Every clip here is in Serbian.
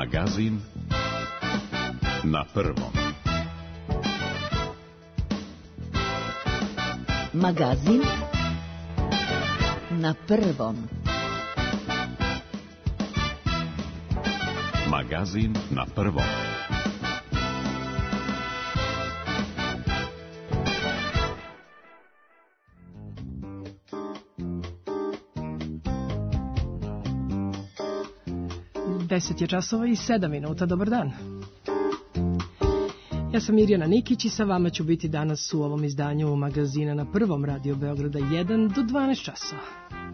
Magazin na prvom. Magazin na prvom. Magazin na prvom. Deset je časova i 7 minuta. Dobar dan. Ja sam Mirjana Nikić i sa vama ću biti danas u ovom izdanju magazina na prvom Radio Beograda 1 do 12 časova.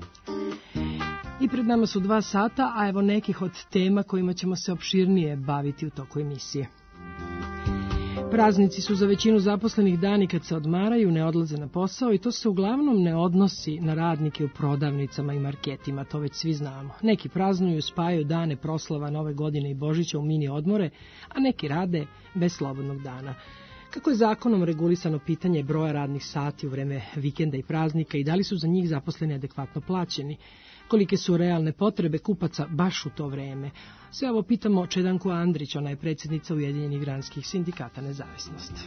I pred nama su 2 sata, a evo nekih od tema kojima ćemo se opširnije baviti u toku emisije. Praznici su za većinu zaposlenih dani kad se odmaraju, ne odlaze na posao i to se uglavnom ne odnosi na radnike u prodavnicama i marketima, to već svi znamo. Neki praznuju, spajaju dane proslava Nove godine i Božića u mini odmore, a neki rade bez slobodnog dana. Kako je zakonom regulisano pitanje broja radnih sati u vreme vikenda i praznika i da li su za njih zaposleni adekvatno plaćeni? Kolike su realne potrebe kupaca baš u to vreme? Sve ovo pitamo Čedanku Andrić, ona je predsjednica Ujedinjenih granskih sindikata Nezavisnost.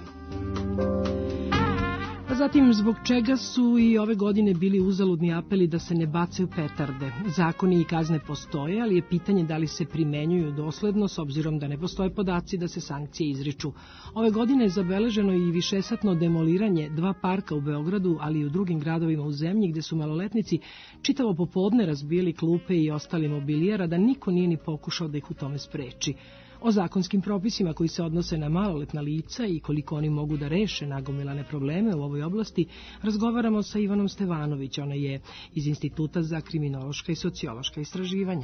A zatim, zbog čega su i ove godine bili uzaludni apeli da se ne bacaju petarde? Zakoni i kazne postoje, ali je pitanje da li se primenjuju dosledno s obzirom da ne postoje podaci da se sankcije izriču. Ove godine je zabeleženo i višesatno demoliranje 2 parka u Beogradu, ali i u drugim gradovima u zemlji gde su maloletnici čitavo popodne razbijali klupe i ostali mobilijara, da niko nije ni pokušao da ih u tome spreči. O zakonskim propisima koji se odnose na maloletna lica i koliko oni mogu da reše nagomilane probleme u ovoj oblasti razgovaramo sa Ivanom Stevanović, ona je iz Instituta za kriminološka i sociološka istraživanja.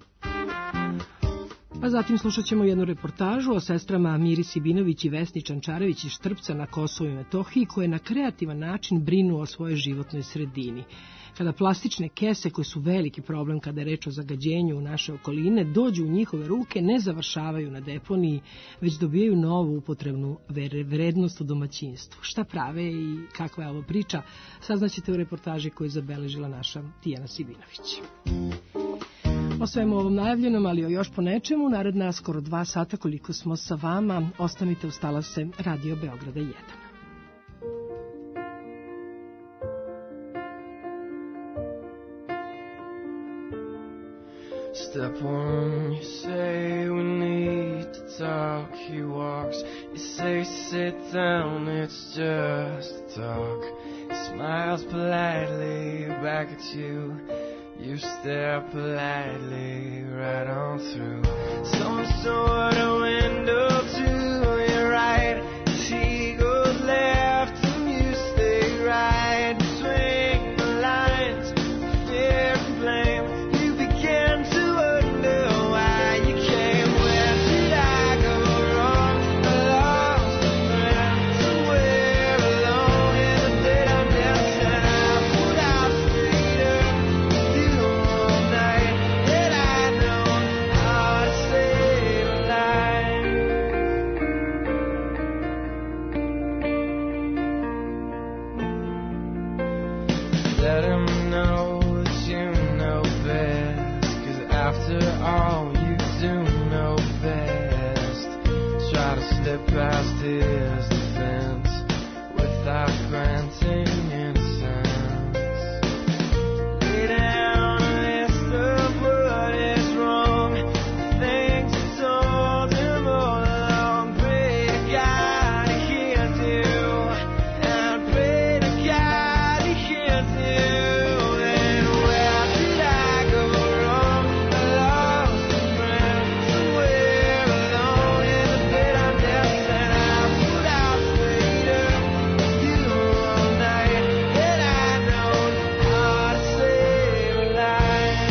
A zatim slušat ćemo jednu reportažu o sestrama Miri Sibinović i Vesni Čančarević iz Štrpca na Kosovu i Metohiji, koje na kreativan način brinu o svojoj životnoj sredini. Kada plastične kese, koje su veliki problem kada je reč o zagađenju u naše okoline, dođu u njihove ruke, ne završavaju na deponiji, već dobijaju novu upotrebnu vrednost u domaćinstvu. Šta prave i kakva je ovo priča, saznaćete u reportaži koju je zabeležila naša Tijana Sibinović. O svemu ovom najavljenom, ali o još po nečemu, naredna skoro 2 sata koliko smo sa vama, ostanite uz talase Radio Beograda 1. Step one, you say we need to talk. He walks, you say sit down, it's just talk. He smiles politely back at you. You stare politely right on through some sort of window to your right. She goes left and you stay right. Between the lines, fear and blame. You begin to wonder why you came. Where did I go wrong? I lost a friend somewhere alone in the dead of dancing. I put out straighter. All night, and I know how to save a life. Let him know that you know best, 'cause after all you do know best. Try to step past his defense without granting innocence. Lay down a list of what is wrong, things you told him all along. Pray to God he hears you, and pray to God he hears you. And where did I go wrong? I lost a friend somewhere alone in the bed I'm dancing. I put out straighter, you all night, and I know how to save a life.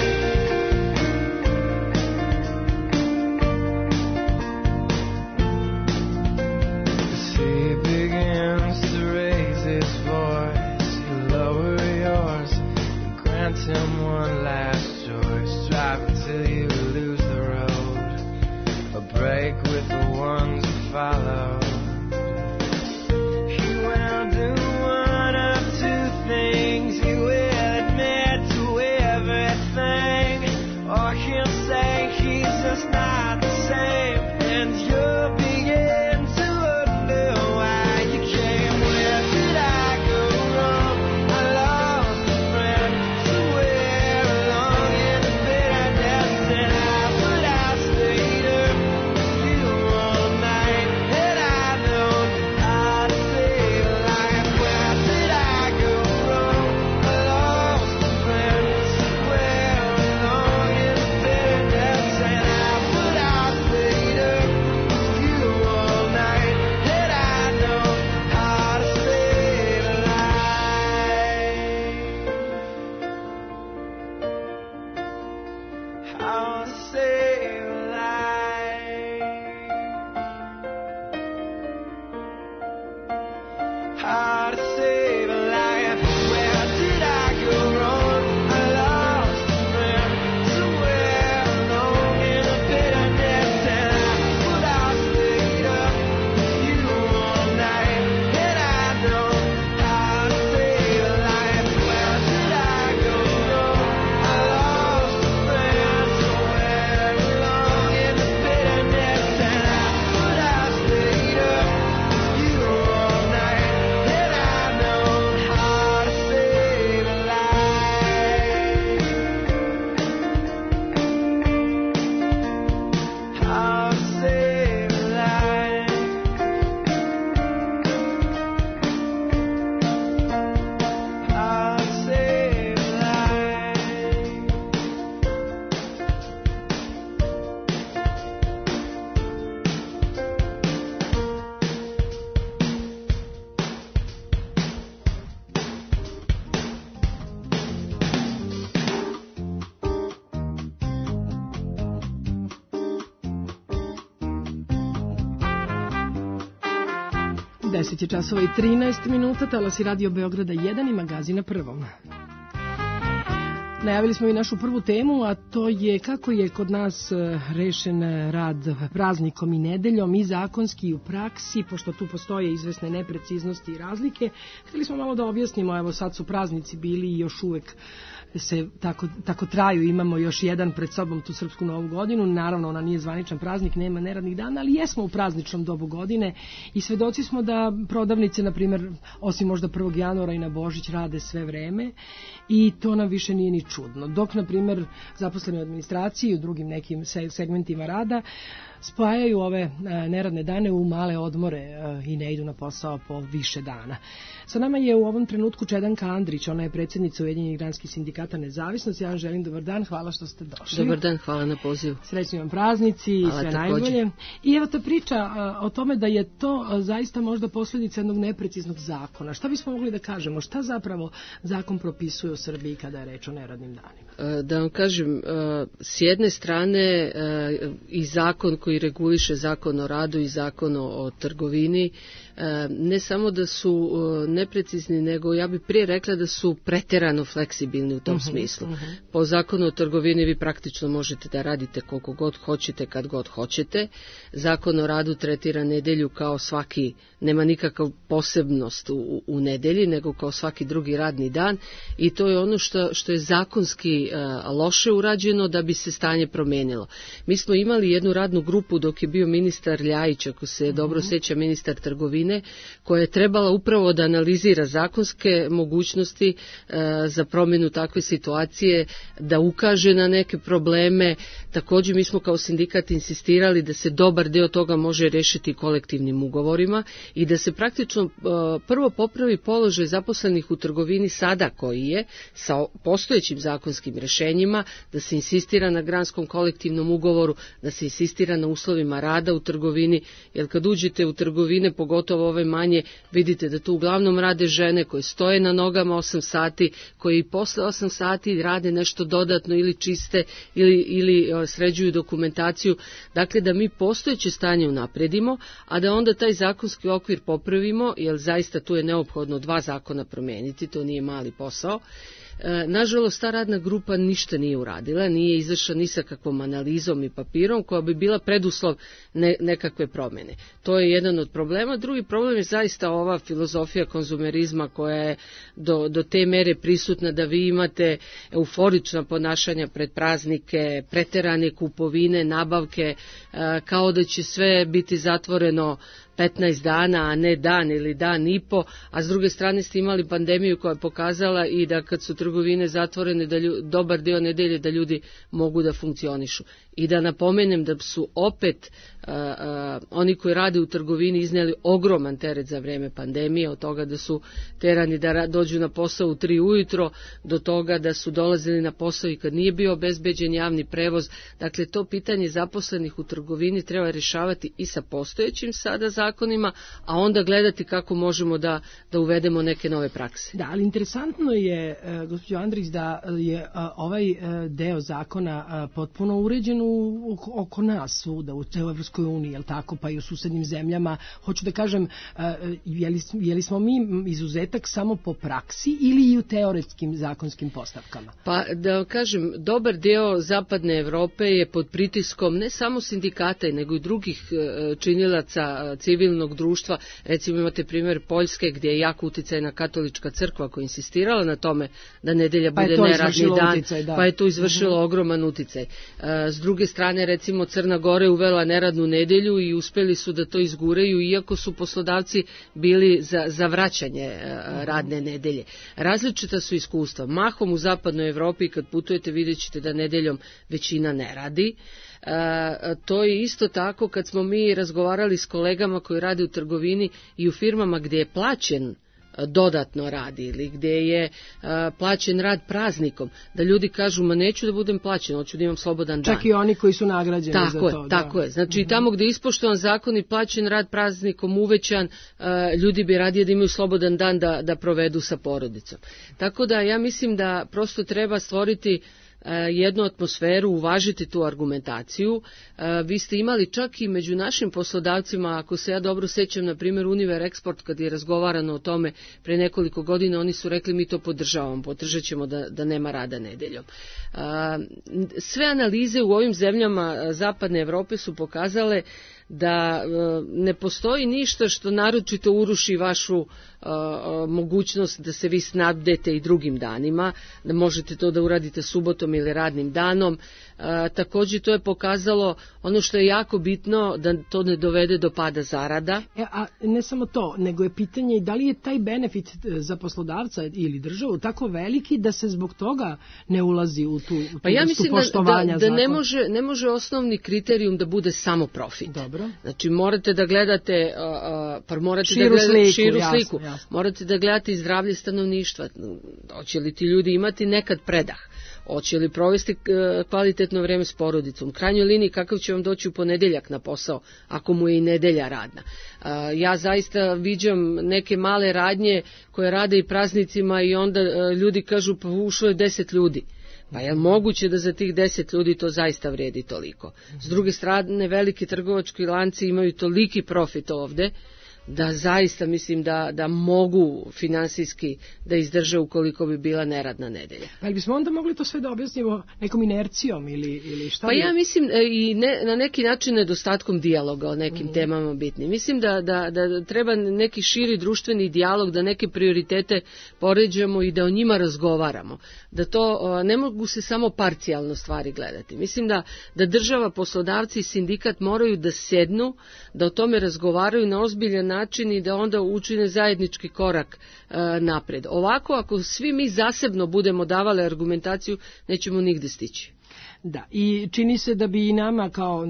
As he begins to raise his voice, you lower yours and grant him one last choice. Drive until you lose the road, a break with the ones who follow. He will do one of 2 things. He will admit to everything, or he'll say he's just not the same. 10 je časova i 13 minuta, talasi Radio Beograda 1 i magazina Prvom. Najavili smo i našu prvu temu, a to je kako je kod nas rešen rad praznikom i nedeljom i zakonski i u praksi, pošto tu postoje izvesne nepreciznosti i razlike. Hteli smo malo da objasnimo, evo sad su praznici bili i još uvek se tako traju, imamo još jedan pred sobom tu Srpsku novu godinu, naravno ona nije zvaničan praznik, nema neradnih dana, ali jesmo u prazničnom dobu godine i svedoci smo da prodavnice, na primjer, osim možda 1. januara i na Božić rade sve vreme i to nam više nije ni čudno. Dok, na primjer, zaposleni u administraciji i u drugim nekim segmentima rada spajaju ove neradne dane u male odmore i ne idu na posao po više dana. Sa nama je u ovom trenutku Čedanka Andrić, ona je predsjednica Ujedinjenih granskih sindikata Nezavisnost. Ja vam želim dobar dan, hvala što ste došli. Dobar dan, hvala na pozivu. Srećni vam praznici i sve najbolje. I evo ta priča o tome da je to zaista možda posljedica jednog nepreciznog zakona. Šta bismo mogli da kažemo? Šta zapravo zakon propisuje u Srbiji kada je reč o neradnim danima? Da vam kažem, s jedne strane i zakon koji reguliše zakon o radu i zakon o trgovini, ne samo da su neprecizni, nego ja bih prije rekla da su preterano fleksibilni u tom smislu. Po zakonu o trgovini vi praktično možete da radite koliko god hoćete, kad god hoćete. Zakon o radu tretira nedelju kao svaki, nema nikakav posebnost u nedelji, nego kao svaki drugi radni dan i to je ono što je zakonski loše urađeno da bi se stanje promenilo. Mi smo imali jednu radnu grupu dok je bio ministar Ljajić, ako se dobro sjeća, ministar trgovine, koja je trebala upravo da analizira zakonske mogućnosti za promjenu takve situacije, da ukaže na neke probleme. Također mi smo kao sindikat insistirali da se dobar dio toga može rešiti kolektivnim ugovorima i da se praktično prvo popravi položaj zaposlenih u trgovini sada koji je sa postojećim zakonskim rješenjima, da se insistira na granskom kolektivnom ugovoru, da se insistira na uslovima rada u trgovini, jer kad uđete u trgovine, pogotovo ove manje, vidite da tu uglavnom rade žene koje stoje na nogama 8 sati, koji posle 8 sati rade nešto dodatno ili čiste ili sređuju dokumentaciju. Dakle, da mi postojeće stanje unapredimo, a da onda taj zakonski okvir popravimo, jer zaista tu je neophodno 2 zakona promijeniti, to nije mali posao. Nažalost, ta radna grupa ništa nije uradila, nije izašla ni sa kakvom analizom i papirom koja bi bila preduslov nekakve promjene. To je jedan od problema. Drugi problem je zaista ova filozofija konzumerizma koja je do te mere prisutna da vi imate euforična ponašanja pred praznike, preterane kupovine, nabavke, kao da će sve biti zatvoreno 15 dana, a ne dan ili dan i po, a s druge strane ste imali pandemiju koja je pokazala i da kad su trgovine zatvorene, da dobar dio nedelje da ljudi mogu da funkcionišu. I da napomenem da su opet oni koji rade u trgovini iznijeli ogroman teret za vrijeme pandemije, od toga da su terani da dođu na posao u 3 ujutro, do toga da su dolazili na posao i kad nije bio obezbeđen javni prevoz. Dakle, to pitanje zaposlenih u trgovini treba rješavati i sa postojećim sada zakonima, a onda gledati kako možemo da uvedemo neke nove prakse. Da, ali interesantno je, gospođo Andrić, da je ovaj deo zakona potpuno uređen oko nas svuda, u celoj Evropskoj uniji, jel tako, pa i u susednim zemljama. Hoću da kažem, je li smo mi izuzetak samo po praksi ili i u teoretskim zakonskim postavkama? Pa da kažem, dobar deo zapadne Evrope je pod pritiskom ne samo sindikata, nego i drugih činilaca civilnog društva. Recimo imate primjer Poljske gdje je jako uticajna katolička crkva koja insistirala na tome da nedelja bude neradni dan, uticaj, pa je to izvršilo ogroman uticaj. S druge strane, recimo, Crna Gora je uvela neradnu nedelju i uspjeli su da to izguraju, iako su poslodavci bili za vraćanje radne nedelje. Različita su iskustva. Mahom u zapadnoj Evropi kad putujete vidjet ćete da nedeljom većina ne radi. To je isto tako kad smo mi razgovarali s kolegama koji rade u trgovini i u firmama gdje je plaćen dodatno radi ili gdje je plaćen rad praznikom, da ljudi kažu, ma neću da budem plaćen, hoću da imam slobodan dan. Čak i oni koji su nagrađeni za to. Tako je. Znači tamo gdje je ispoštovan zakon i plaćen rad praznikom uvećan, ljudi bi radije da imaju slobodan dan da provedu sa porodicom. Tako da ja mislim da prosto treba stvoriti jednu atmosferu, uvažiti tu argumentaciju. Vi ste imali čak i među našim poslodavcima, ako se ja dobro sećam, na primjer Univer Export, kad je razgovarano o tome pre nekoliko godina, oni su rekli mi to podržavamo, podržat ćemo da nema rada nedeljom. Sve analize u ovim zemljama zapadne Evrope su pokazale da ne postoji ništa što naročito uruši vašu mogućnost da se vi snabdete i drugim danima, da možete to da uradite subotom ili radnim danom. Također to je pokazalo ono što je jako bitno, da to ne dovede do pada zarada. A ne samo to, nego je pitanje da li je taj benefit za poslodavca ili državu tako veliki da se zbog toga ne ulazi u tu pa ja vrstu poštovanja zakona. Ne može osnovni kriterijum da bude samo profit. Dobro. Znači morate da gledate širu sliku. Jasno. Morate da gledate i zdravlje stanovništva. Hoće li ti ljudi imati nekad predah? Hoće li provesti kvalitetno vreme s porodicom? U krajnjoj liniji kakav će vam doći u ponedeljak na posao ako mu je i nedelja radna? Ja zaista viđam neke male radnje koje rade i praznicima i onda ljudi kažu pa ušlo je 10 ljudi. Pa je moguće da za tih 10 ljudi to zaista vredi toliko? S druge strane, veliki trgovački lanci imaju toliki profit ovde da zaista mislim da mogu finansijski da izdrže ukoliko bi bila neradna nedelja. Pa bismo onda mogli to sve da objasnimo nekom inercijom ili šta? Pa ja mislim i na neki način nedostatkom dijaloga o nekim temama bitnim. Mislim da treba neki širi društveni dijalog, da neke prioritete poređamo i da o njima razgovaramo. Da to ne mogu se samo parcijalno stvari gledati. Mislim da država, poslodavci i sindikat moraju da sednu, da o tome razgovaraju na ozbiljan način i da onda učine zajednički korak napred. Ovako, ako svi mi zasebno budemo davali argumentaciju, nećemo nigde stići. Da, i čini se da bi i nama kao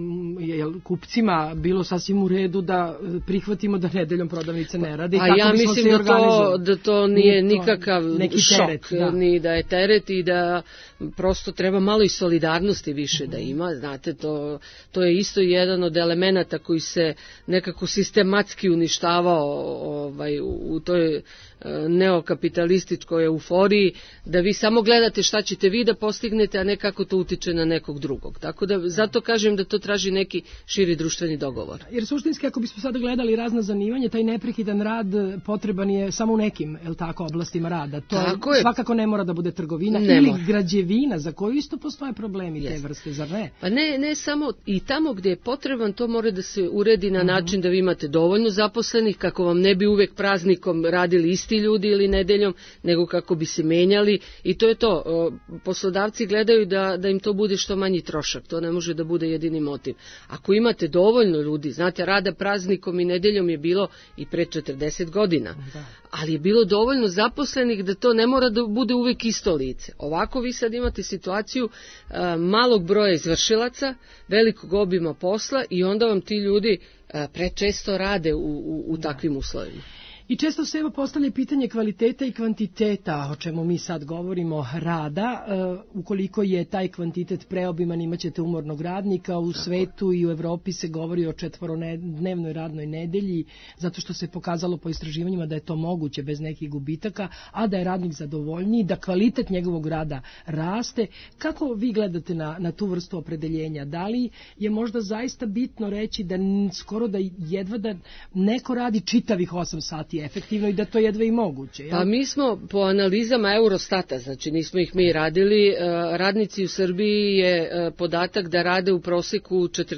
kupcima bilo sasvim u redu da prihvatimo da nedeljom prodavnice ne rade. A ja mislim da to nije nikakav šok, ni da je teret i da prosto treba malo i solidarnosti više da ima. Znate, to je isto jedan od elemenata koji se nekako sistematski uništavao u toj neokapitalističkoj euforiji, da vi samo gledate šta ćete vi da postignete, a ne kako to utiče na nekog drugog. Tako da zato kažem da to traži neki širi društveni dogovor. Jer suštinski, ako bismo sada gledali razna zanimanja, taj neprekidan rad potreban je samo u nekim oblastima rada. To svakako ne mora da bude trgovina ili građevina, za koju isto postoje problemi te vrste, zar ne? Pa ne samo, i tamo gdje je potreban, to mora da se uredi na način da vi imate dovoljno zaposlenih, kako vam ne bi uvek praznikom radili isti ljudi ili nedeljom, nego kako bi se menjali, i to je to. Poslodavci gledaju da im to bude što manji trošak, to ne može da bude jedini motiv. Ako imate dovoljno ljudi, znate, rada praznikom i nedeljom je bilo i pre 40 godina, ali je bilo dovoljno zaposlenih da to ne mora da bude uvek isto lice. Ovako vi sad imate situaciju malog broja izvršilaca, velikog obima posla, i onda vam ti ljudi prečesto rade u takvim uslovima. I često se postavlja pitanje kvaliteta i kvantiteta, o čemu mi sad govorimo, rada. Ukoliko je taj kvantitet preobiman, imaćete umornog radnika. U svetu i u Evropi se govori o 4-dnevnoj radnoj nedelji, zato što se pokazalo po istraživanjima da je to moguće bez nekih gubitaka, a da je radnik zadovoljniji, da kvalitet njegovog rada raste. Kako vi gledate na tu vrstu opredeljenja? Da li je možda zaista bitno reći da skoro da jedva da neko radi čitavih 8 sati efektivno i da to jedva i moguće? Pa mi smo po analizama Eurostata, znači nismo ih mi radili, radnici u Srbiji je podatak da rade u proseku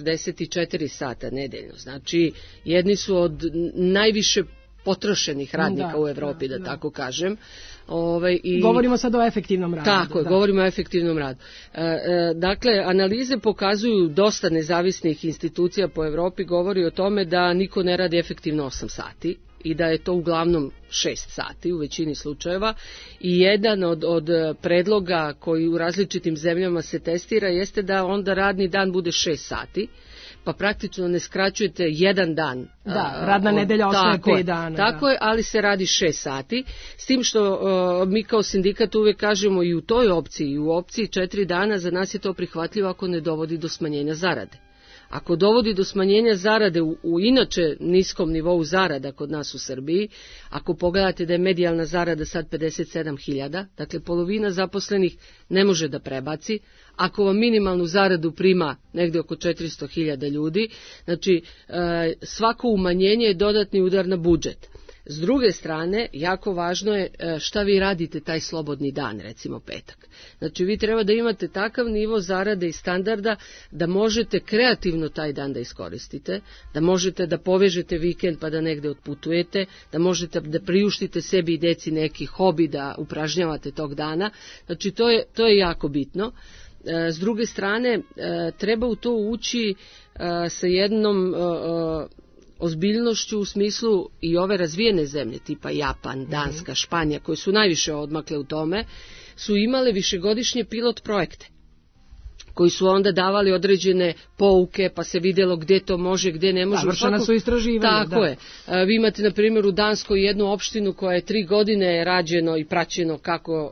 44 sata nedeljno. Znači jedni su od najviše potrošenih radnika u Evropi, da tako kažem. Govorimo sad o efektivnom radu. Tako je, govorimo o efektivnom radu. Dakle, analize pokazuju, dosta nezavisnih institucija po Evropi govori o tome da niko ne radi efektivno 8 sati i da je to uglavnom 6 sati u većini slučajeva, i jedan od predloga koji u različitim zemljama se testira jeste da onda radni dan bude 6 sati, pa praktično ne skraćujete jedan dan. Radna nedelja ostaje 5 dana. Tako je, ali se radi 6 sati, s tim što mi kao sindikat uvijek kažemo i u toj opciji, i u opciji 4 dana, za nas je to prihvatljivo ako ne dovodi do smanjenja zarade. Ako dovodi do smanjenja zarade u inače niskom nivou zarada kod nas u Srbiji, ako pogledate da je medijalna zarada sad 57.000, dakle polovina zaposlenih ne može da prebaci, ako vam minimalnu zaradu prima negde oko 400.000 ljudi, znači svako umanjenje je dodatni udar na budžet. S druge strane, jako važno je šta vi radite taj slobodni dan, recimo petak. Znači, vi treba da imate takav nivo zarade i standarda da možete kreativno taj dan da iskoristite, da možete da povežete vikend pa da negde otputujete, da možete da priuštite sebi i deci neki hobi da upražnjavate tog dana. Znači, to je jako bitno. S druge strane, treba u to ući sa jednom ozbiljnošću u smislu i ove razvijene zemlje tipa Japan, Danska, Španija, koje su najviše odmakle u tome, su imale višegodišnje pilot projekte koji su onda davali određene pouke, pa se vidjelo gdje to može, gdje ne može. Vršena su istraživanja. Tako je. Vi imate, na primjer, u Danskoj jednu opštinu koja je 3 godine rađeno i praćeno kako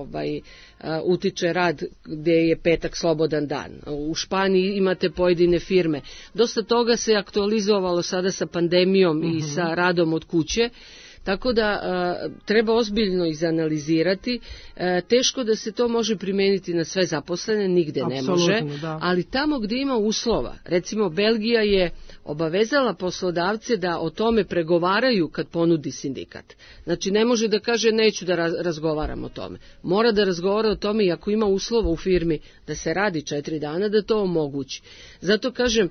utiče rad gdje je petak slobodan dan. U Španiji imate pojedine firme. Dosta toga se aktualizovalo sada sa pandemijom i sa radom od kuće. Tako da treba ozbiljno izanalizirati. Teško da se to može primijeniti na sve zaposlene, nigde ne može, ali tamo gdje ima uslova, recimo Belgija je obavezala poslodavce da o tome pregovaraju kad ponudi sindikat. Znači ne može da kaže neću da razgovaram o tome. Mora da razgovara o tome i ako ima uslova u firmi da se radi 4 dana, da to omogući. Zato kažem,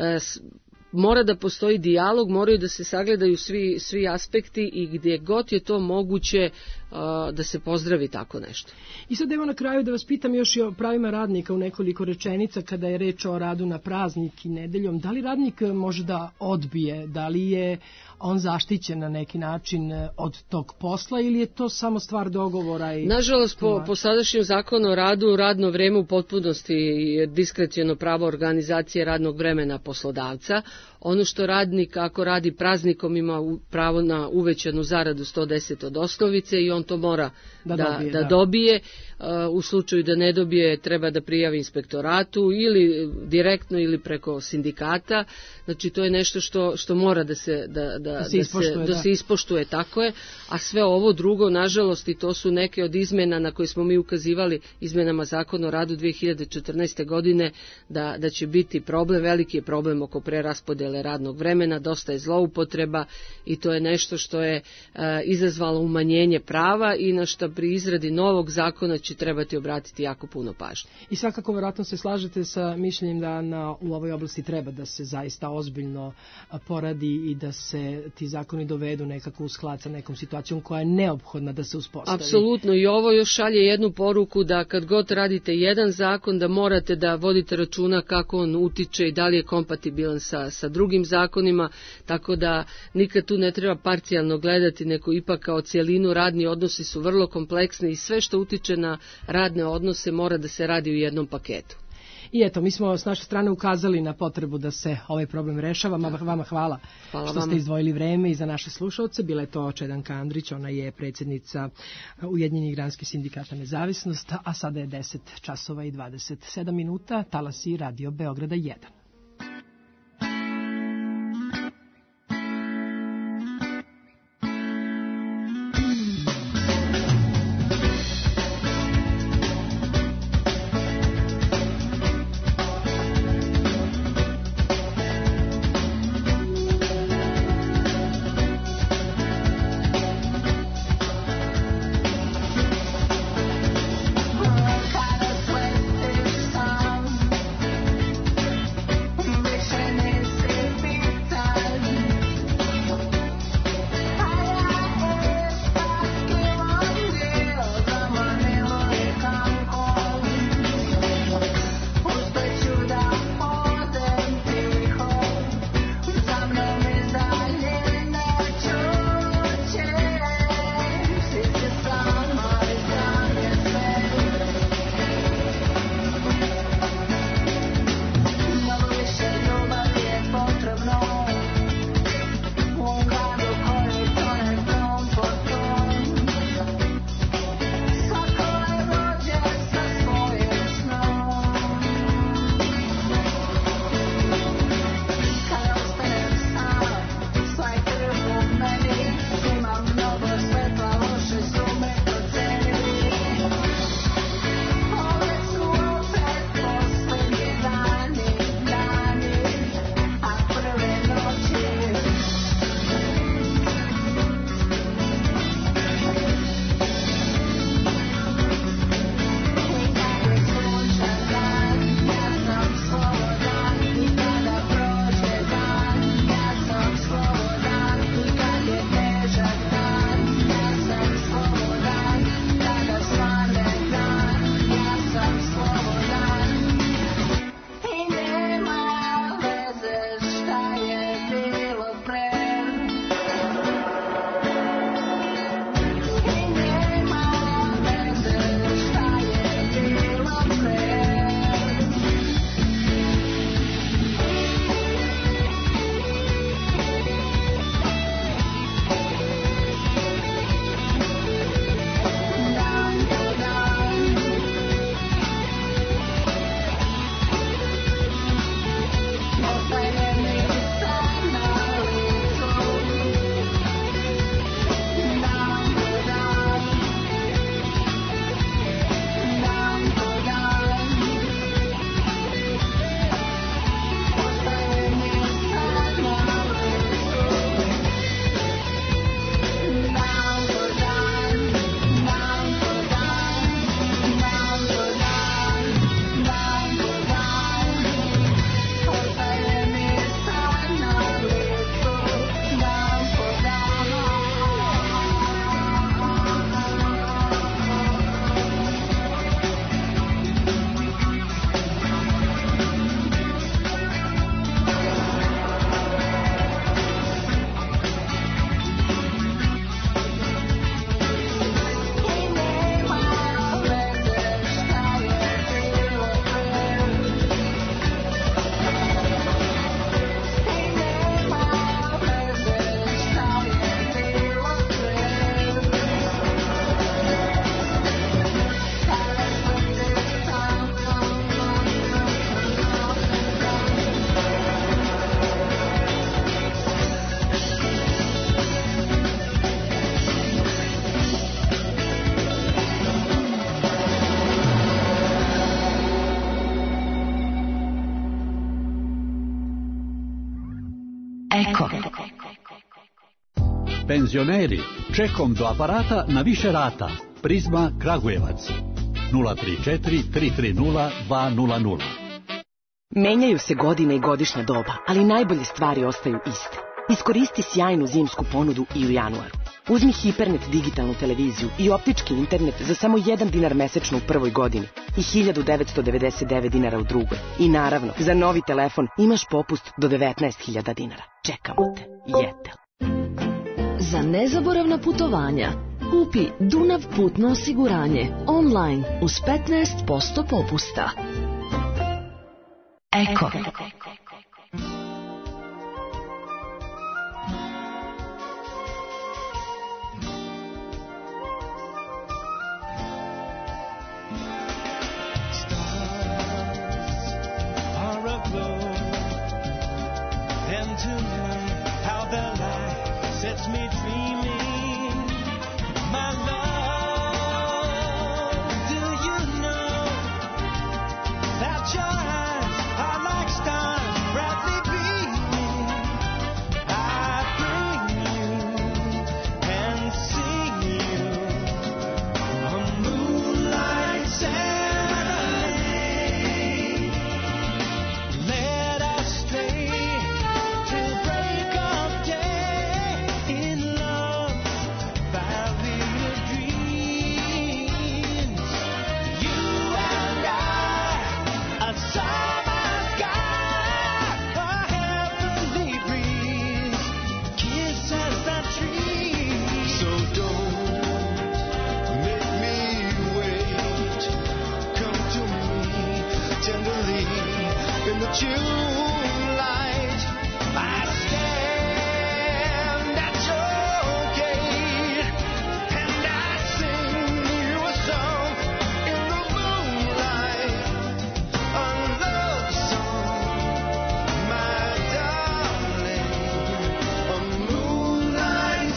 mora da postoji dijalog, moraju da se sagledaju svi aspekti i gdje god je to moguće da se pozdravi tako nešto. I sad evo na kraju da vas pitam još i o pravima radnika u nekoliko rečenica kada je reč o radu na praznik i nedeljom. Da li radnik može da odbije, da li je on zaštićen na neki način od tog posla ili je to samo stvar dogovora? Nažalost, po sadašnjem zakonu o radu, radno vreme u potpunosti je diskreciono pravo organizacije radnog vremena poslodavca. Ono što radnik ako radi praznikom ima pravo na uvećanu zaradu 110 od osnovice i on to mora da dobije. U slučaju da ne dobije treba da prijavi inspektoratu ili direktno ili preko sindikata. Znači to je nešto što mora da se ispoštuje, tako je. A sve ovo drugo, nažalost, i to su neke od izmena na koje smo mi ukazivali izmenama zakona o radu 2014. godine da će biti problem, veliki je problem oko preraspodjele radnog vremena, dosta je zloupotreba i to je nešto što je izazvalo umanjenje prava i na što pri izradi novog zakona će trebati obratiti jako puno pažnje. I svakako vjerojatno se slažete sa mišljenjem da u ovoj oblasti treba da se zaista ozbiljno poradi i da se ti zakoni dovedu nekako u sklad sa nekom situacijom koja je neophodna da se uspostavi. Apsolutno, i ovo još šalje jednu poruku da kad god radite jedan zakon da morate da vodite računa kako on utiče i da li je kompatibilan sa drugim zakonima, tako da nikad tu ne treba parcijalno gledati, nego ipak kao cijelinu. Radni odnosi su vrlo kompleksni i sve što utiče na radne odnose mora da se radi u jednom paketu. I eto, mi smo s naše strane ukazali na potrebu da se ovaj problem rešava. Vama hvala što ste izdvojili vreme i za naše slušalce. Bila je to Čedanka Andrić, ona je predsjednica Ujedinjenih granskih sindikata Nezavisnost, a sada je 10 časova i 27 minuta, talasi Radio Beograda 1. Penzioneri, čekom do aparata na više rata. Prizma Kragujevac. 034 330 200. Menjaju se godine i godišnja doba, ali najbolje stvari ostaju iste. Iskoristi sjajnu zimsku ponudu i u januaru. Uzmi Hipernet digitalnu televiziju i optički internet za samo $1 mesečno u prvoj godini i 1999 dinara u drugoj. I naravno, za novi telefon imaš popust do 19.000 dinara. Čekamo te. Jetel. Za nezaboravna putovanja kupi Dunav putno osiguranje online uz 15% popusta. Eko. Sets me dreaming, my love. Do you know that your eyes are like stars brightly beaming? I bring you and sing you a moonlight serenade. Let us stray till break of day. Moonlight, I stand at your gate and I sing you a song in the moonlight, a love song, my darling, a moonlight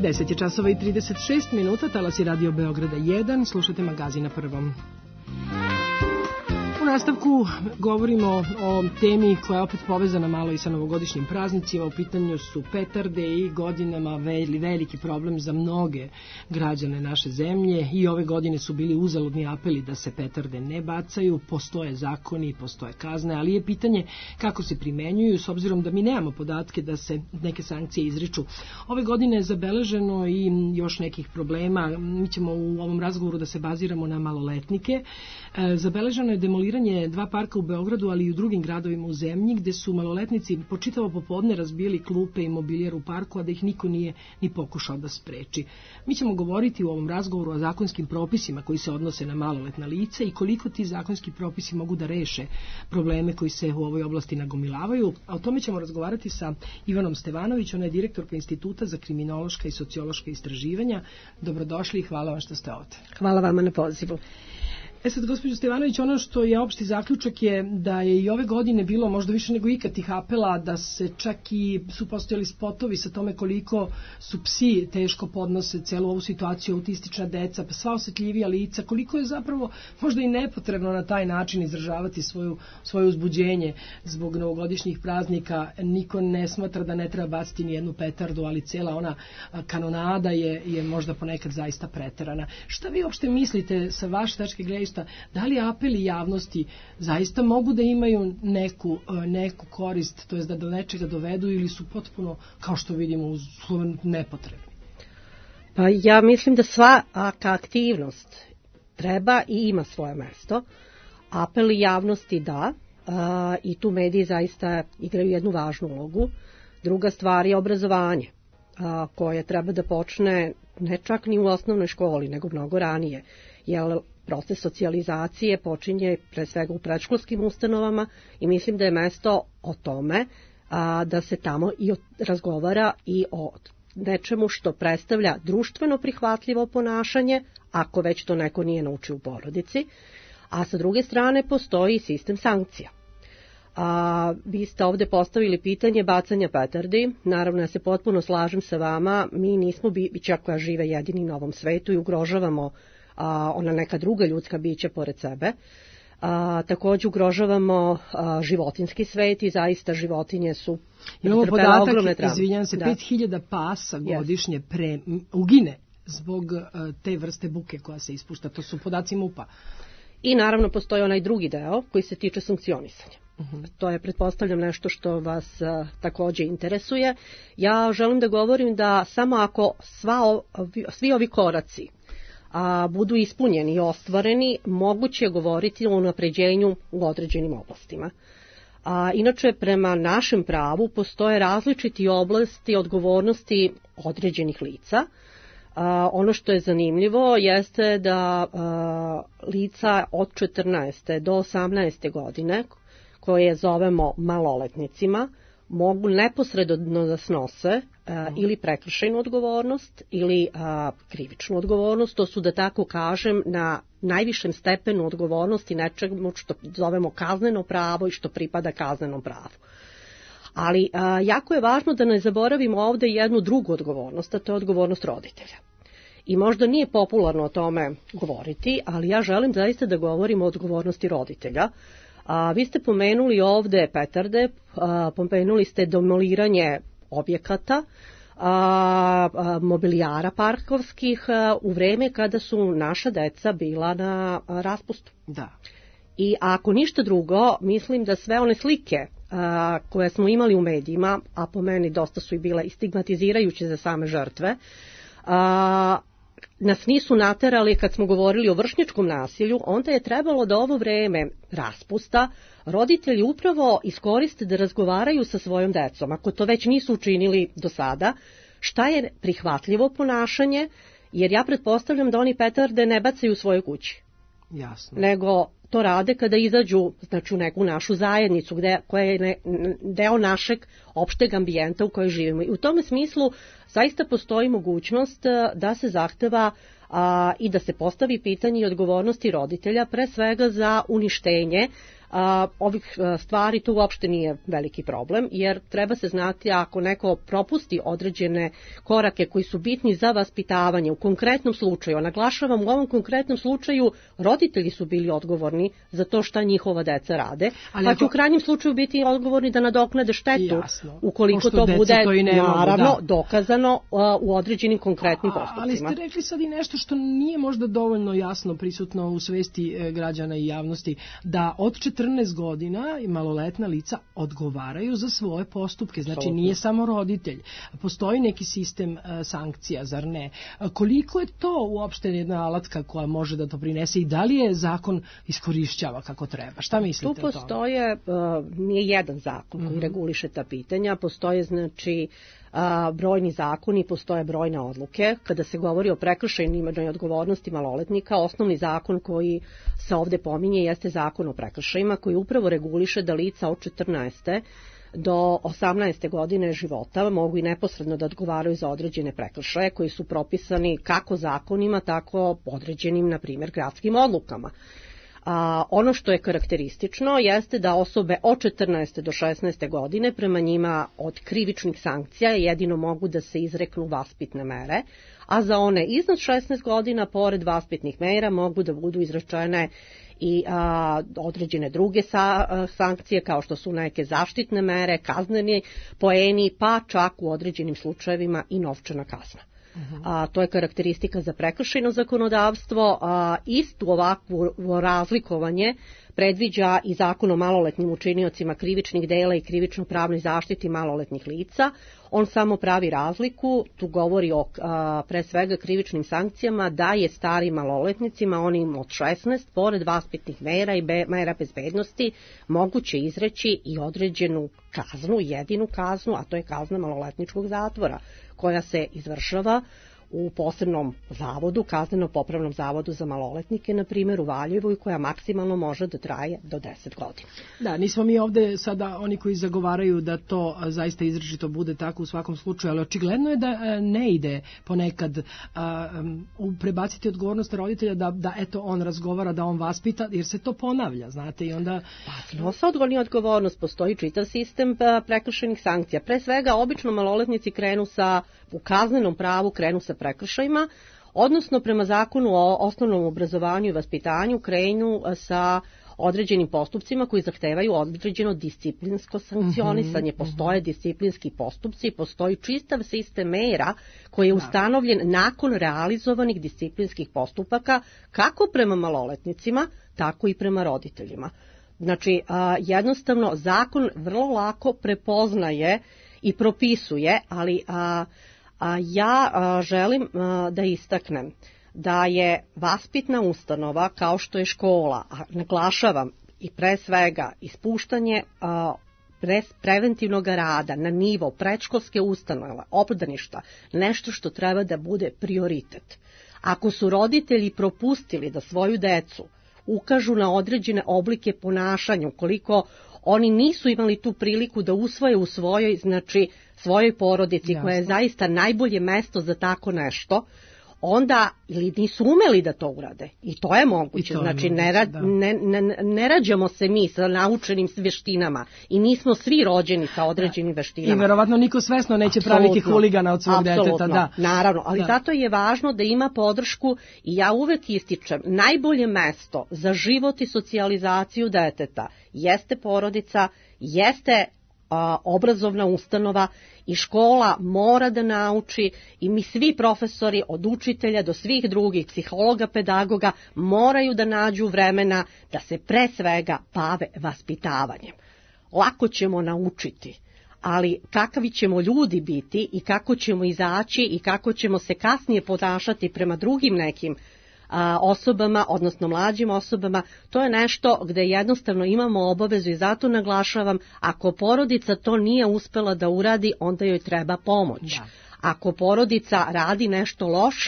10 je časova i 36 minuta, talas je Radio Beograda 1, slušate magazin na Prvom. U nastavku govorimo o temi koja je opet povezana malo i sa novogodišnjim praznicima. U pitanju su petarde i godinama veliki problem za mnoge građane naše zemlje. I ove godine su bili uzaludni apeli da se petarde ne bacaju. Postoje zakoni, postoje kazne, ali je pitanje kako se primenjuju, s obzirom da mi nemamo podatke da se neke sankcije izriču. Ove godine je zabeleženo i još nekih problema. Mi ćemo u ovom razgovoru da se baziramo na maloletnike. Zabeleženo je demoliranje dva parka u Beogradu, ali i u drugim gradovima u zemlji, gde su maloletnici po čitavo popodne razbili klupe i mobiljer u parku, a da ih niko nije ni pokušao da spreči. Mi ćemo govoriti u ovom razgovoru o zakonskim propisima koji se odnose na maloletna lica i koliko ti zakonski propisi mogu da reše probleme koji se u ovoj oblasti nagomilavaju. A o tome ćemo razgovarati sa Ivanom Stevanović, ona je direktorka Instituta za kriminološka i sociološka istraživanja. Dobrodošli i hvala vam što ste ovde. Hvala vama na pozivu. Sad, gospođo Stevanović, ono što je opšti zaključak je da je i ove godine bilo možda više nego ikad tih apela, da se čak i su postojali spotovi sa tome koliko su psi teško podnose celu ovu situaciju, autistična deca, pa sva osetljivija lica, koliko je zapravo možda i nepotrebno na taj način izražavati svoje uzbuđenje zbog novogodišnjih praznika. Niko ne smatra da ne treba baciti ni jednu petardu, ali cela ona kanonada je možda ponekad zaista preterana. Šta vi uopšte mislite sa vaše tačke gledišta? Da li apeli javnosti zaista mogu da imaju neku korist, to jest da do nečega dovedu, ili su potpuno, kao što vidimo, nepotrebni? Pa ja mislim da svaka aktivnost treba i ima svoje mesto. Apeli javnosti da, i tu mediji zaista igraju jednu važnu ulogu. Druga stvar je obrazovanje, koje treba da počne ne čak ni u osnovnoj školi, nego mnogo ranije, jer proces socijalizacije počinje pre svega u predškolskim ustanovama i mislim da je mesto o tome da se tamo i razgovara i o nečemu što predstavlja društveno prihvatljivo ponašanje, ako već to neko nije naučio u porodici, a sa druge strane postoji sistem sankcija. Vi ste ovde postavili pitanje bacanja petardi. Naravno, ja se potpuno slažem sa vama, mi nismo bića koja žive jedini na ovom svetu i ugrožavamo ona neka druga ljudska bića pored sebe. Takođe ugrožavamo životinski svet i zaista životinje su imamo podatak, izvinjam se, 5000 pasa godišnje ugine zbog te vrste buke koja se ispušta. To su podaci MUP-a. I naravno postoji onaj drugi deo koji se tiče sankcionisanja. To je, pretpostavljam, nešto što vas takođe interesuje. Ja želim da govorim da samo ako svi ovi koraci budu ispunjeni i ostvareni, moguće je govoriti o unapređenju u određenim oblastima. Inače, prema našem pravu postoje različiti oblasti odgovornosti određenih lica. Ono što je zanimljivo jeste da lica od 14. do 18. godine, koje zovemo maloletnicima, mogu neposredno da snose ili prekršajnu odgovornost ili krivičnu odgovornost. To su, da tako kažem, na najvišem stepenu odgovornosti nečemu što zovemo kazneno pravo i što pripada kaznenom pravu. Ali jako je važno da ne zaboravimo ovde jednu drugu odgovornost, a to je odgovornost roditelja. I možda nije popularno o tome govoriti, ali ja želim zaista da govorim o odgovornosti roditelja. Vi ste pomenuli ovde petarde, pomenuli ste demoliranje objekata, mobilijara parkovskih u vreme kada su naša deca bila na raspustu. Da. I ako ništa drugo, mislim da sve one slike koje smo imali u medijima, a po meni dosta su i bile i stigmatizirajuće za same žrtve, nas nisu naterali kad smo govorili o vršnjačkom nasilju, onda je trebalo da ovo vreme raspusta roditelji upravo iskoriste da razgovaraju sa svojom decom, ako to već nisu učinili do sada, šta je prihvatljivo ponašanje, jer ja pretpostavljam da oni petarde ne bacaju u svojoj kući. Jasno. Nego to rade kada izađu, znači, u neku našu zajednicu koja je deo našeg opšteg ambijenta u kojoj živimo. I u tome smislu zaista postoji mogućnost da se zahteva i da se postavi pitanje i odgovornosti roditelja, pre svega za uništenje ovih stvari. To uopšte nije veliki problem, jer treba se znati ako neko propusti određene korake koji su bitni za vaspitavanje u konkretnom slučaju, a naglašavam u ovom konkretnom slučaju roditelji su bili odgovorni za to šta njihova deca rade, pa će u krajnjem slučaju biti odgovorni da nadoknade štetu ukoliko to bude naravno dokazano u određenim konkretnim postupcima. Ali ste rekli sad i nešto što nije možda dovoljno jasno prisutno u svesti građana i javnosti, da od 14 godina i maloletna lica odgovaraju za svoje postupke. Znači nije samo roditelj. Postoji neki sistem sankcija, zar ne? Koliko je to uopšte jedna alatka koja može da to prinese i da li je zakon iskorišćava kako treba? Šta mislite o tome? Tu postoje, nije jedan zakon koji reguliše ta pitanja, postoje znači brojni zakoni, postoje brojne odluke. Kada se govori o prekršajnoj odgovornosti maloletnika, osnovni zakon koji se ovde pominje jeste zakon o prekršajima, koji upravo reguliše da lica od 14. do 18. godine života mogu i neposredno da odgovaraju za određene prekršaje koji su propisani kako zakonima, tako određenim, na primjer, gradskim odlukama. Ono što je karakteristično jeste da osobe od 14. do 16. godine prema njima od krivičnih sankcija jedino mogu da se izreknu vaspitne mere, a za one iznad 16 godina pored vaspitnih mera mogu da budu izrečene i određene druge sankcije kao što su neke zaštitne mere, kazneni poeni, pa čak u određenim slučajevima i novčana kazna. To je karakteristika za prekršajno zakonodavstvo. Isto ovakvo razlikovanje predviđa i zakon o maloletnim učiniocima krivičnih dela i krivično-pravnoj zaštiti maloletnih lica. On samo pravi razliku, tu govori o pre svega krivičnim sankcijama, da je starim maloletnicima, onim od 16, pored vaspitnih mera i mera bezbednosti, moguće izreći i određenu kaznu, jedinu kaznu, a to je kazna maloletničkog zatvora, koja se izvršava u posebnom zavodu, kazneno-popravnom zavodu za maloletnike, na primjer u Valjevu, i koja maksimalno može da traje do 10 godina. Da, nismo mi ovde sada oni koji zagovaraju da to zaista izričito bude tako u svakom slučaju, ali očigledno je da ne ide ponekad prebaciti odgovornost roditelja da eto on razgovara, da on vaspita, jer se to ponavlja, znate, i onda... Snosa odgovornost, postoji čitav sistem prekršajnih sankcija. Pre svega, obično maloletnici krenu u kaznenom pravu krenu sa prekršajima, odnosno prema zakonu o osnovnom obrazovanju i vaspitanju krenu sa određenim postupcima koji zahtevaju određeno disciplinsko sankcionisanje. Postoje disciplinski postupci, postoji čitav sistem mera koji je ustanovljen nakon realizovanih disciplinskih postupaka kako prema maloletnicima, tako i prema roditeljima. Znači, jednostavno, zakon vrlo lako prepoznaje i propisuje, ali ja želim da istaknem da je vaspitna ustanova kao što je škola, a naglašavam i pre svega ispuštanje preventivnog rada na nivo predškolske ustanove, obdaništa, nešto što treba da bude prioritet. Ako su roditelji propustili da svoju decu ukažu na određene oblike ponašanja, ukoliko oni nisu imali tu priliku da usvoje u svojoj porodici, koja je zaista najbolje mesto za tako nešto, onda ili nisu umeli da to urade. I to je moguće. Znači, ne rađamo se mi sa naučenim veštinama i nismo svi rođeni sa određenim veštinama. I verovatno niko svesno neće praviti huligana od svog deteta. Da. Naravno, ali zato je važno da ima podršku i ja uvek ističem, najbolje mesto za život i socijalizaciju deteta jeste porodica, jeste obrazovna ustanova i škola mora da nauči i mi svi profesori od učitelja do svih drugih psihologa, pedagoga moraju da nađu vremena da se pre svega bave vaspitavanjem. Lako ćemo naučiti, ali kakvi ćemo ljudi biti i kako ćemo izaći i kako ćemo se kasnije ponašati prema drugim nekim osobama, odnosno mlađim osobama, to je nešto gde jednostavno imamo obavezu i zato naglašavam, ako porodica to nije uspela da uradi, onda joj treba pomoć. Ako porodica radi nešto loše,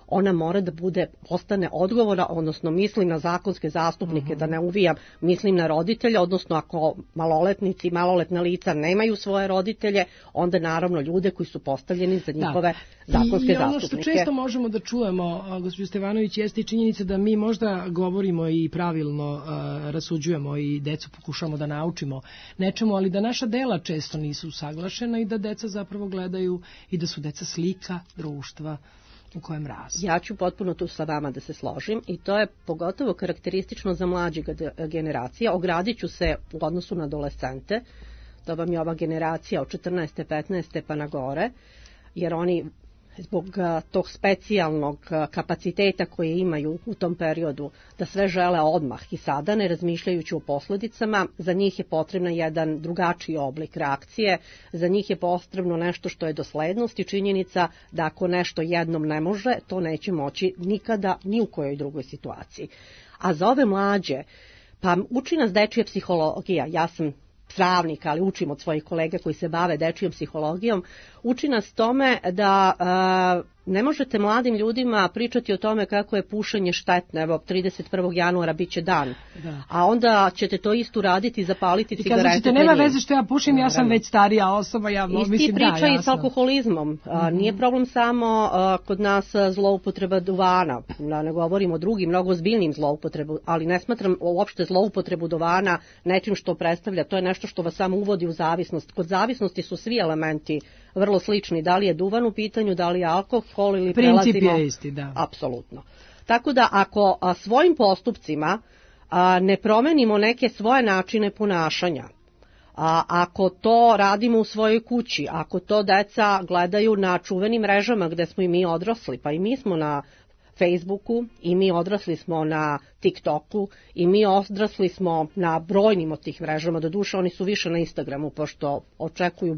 ona mora da postane odgovorna, odnosno mislim na zakonske zastupnike, da ne uvijam, mislim na roditelje, odnosno ako maloletnici i maloletna lica nemaju svoje roditelje, onda naravno ljude koji su postavljeni za njihove zakonske zastupnike. I ono zastupnike. što često možemo da čujemo, gospođo Stevanović, jeste i činjenica da mi možda govorimo i pravilno rasuđujemo i decu pokušamo da naučimo nečemu, ali da naša dela često nisu usaglašena i da deca zapravo gledaju i da su deca slika društva u kojem rastu. Ja ću potpuno tu sa vama da se složim i to je pogotovo karakteristično za mlađe generacije. Ogradit ću se u odnosu na adolescente, to vam je ova generacija od 14. 15. pa na gore, jer oni zbog tog specijalnog kapaciteta koje imaju u tom periodu da sve žele odmah i sada, ne razmišljajući o posledicama, za njih je potrebno jedan drugačiji oblik reakcije, za njih je potrebno nešto što je doslednost i činjenica da ako nešto jednom ne može, to neće moći nikada ni u kojoj drugoj situaciji. A za ove mlađe, pa uči nas dečija psihologija, ja sam pravnik, ali učim od svojih kolega koji se bave dečijom psihologijom, uči nas tome da ne možete mladim ljudima pričati o tome kako je pušenje štetno, evo 31. januara bit će dan, a onda ćete to isto raditi, zapaliti cigarete. I kada ćete, nema veze što ja pušim, ja sam već starija osoba, ja mislim da, isti priča i s alkoholizmom. Nije problem samo kod nas zloupotreba duvana, ne govorimo o drugim, mnogo ozbiljnim zloupotrebu, ali ne smatram uopšte zloupotrebu duvana nečim što predstavlja, to je nešto što vas samo uvodi u zavisnost. Kod zavisnosti su svi elementi vrlo slični, da li je duvan u pitanju, da li je alkohol ili princip je isti, da. Apsolutno. Tako da ako svojim postupcima ne promenimo neke svoje načine ponašanja, ako to radimo u svojoj kući, ako to deca gledaju na čuvenim mrežama gde smo i mi odrasli, pa i mi smo na Facebooku i mi odrasli smo na TikToku i mi odrasli smo na brojnim od tih mrežama, doduše oni su više na Instagramu pošto očekuju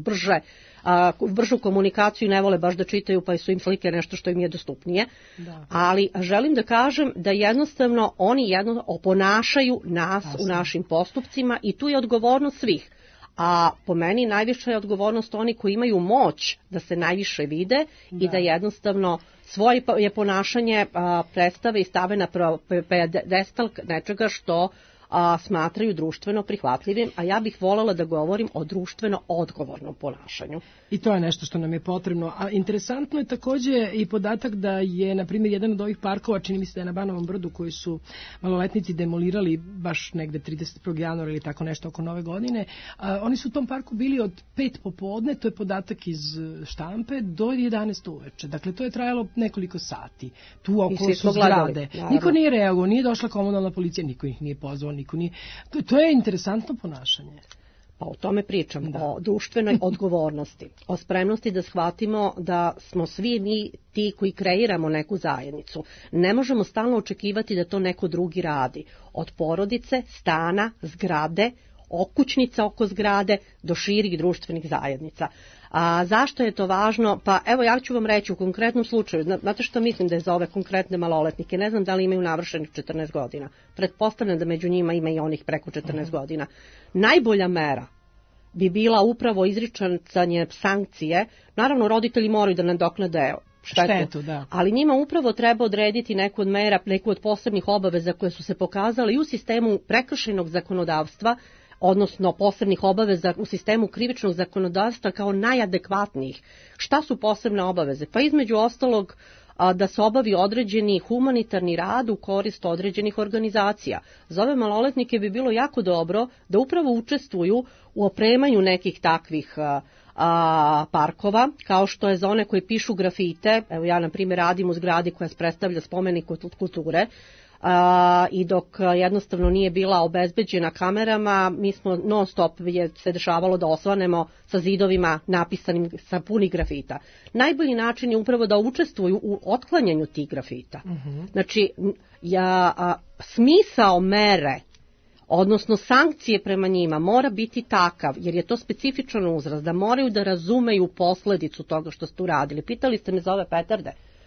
bržu komunikaciju i ne vole baš da čitaju pa su im slike nešto što im je dostupnije, ali želim da kažem da jednostavno oni oponašaju nas u našim postupcima i tu je odgovornost svih. A po meni najviša je odgovornost oni koji imaju moć da se najviše vide i da jednostavno svoje je ponašanje predstave i stave na pedestal nečega što smatraju društveno prihvatljivim, a ja bih voljela da govorim o društveno odgovornom ponašanju. I to je nešto što nam je potrebno. A interesantno je takođe i podatak da je, na primjer, jedan od ovih parkova, čini mi se da je na Banovom brdu, koji su maloletnici demolirali baš negde 31. januara ili tako nešto oko Nove godine, oni su u tom parku bili od 5 popodne, to je podatak iz štampe, do 11 uveče. Dakle, to je trajalo nekoliko sati. Tu oko su zgrade. Niko nije reagovao, nije došla komunalna policija, niko ih nije pozvao, niko nije. To je interesantno ponašanje. Pa o tome pričam, o društvenoj odgovornosti, o spremnosti da shvatimo da smo svi mi ti koji kreiramo neku zajednicu. Ne možemo stalno očekivati da to neko drugi radi. Od porodice, stana, zgrade, okućnica oko zgrade do širih društvenih zajednica. A zašto je to važno? Pa evo ja ću vam reći u konkretnom slučaju, znate što mislim da je za ove konkretne maloletnike, ne znam da li imaju navršenih 14 godina, pretpostavljam da među njima ima i onih preko 14 godina. Najbolja mera bi bila upravo izricanje sankcije, naravno roditelji moraju da nadoknade štetu, ali njima upravo treba odrediti neku od mera, neku od posebnih obaveza koje su se pokazale i u sistemu prekršajnog zakonodavstva, odnosno posebnih obaveza u sistemu krivičnog zakonodavstva kao najadekvatnijih. Šta su posebne obaveze? Pa između ostalog da se obavi određeni humanitarni rad u korist određenih organizacija. Za ove maloletnike bi bilo jako dobro da upravo učestvuju u opremanju nekih takvih parkova, kao što je za one koji pišu grafite. Evo ja na primjer radim u zgradi koja predstavlja spomenik kulture, i dok jednostavno nije bila obezbeđena kamerama, mi smo non stop se dešavalo da osvanemo sa zidovima napisanim sa punih grafita. Najbolji način je upravo da učestvuju u otklanjanju tih grafita. Znači, smisao mere, odnosno sankcije prema njima mora biti takav, jer je to specifičan uzrast, da moraju da razumeju posledicu toga što ste uradili. Pitali ste me za ove petarde.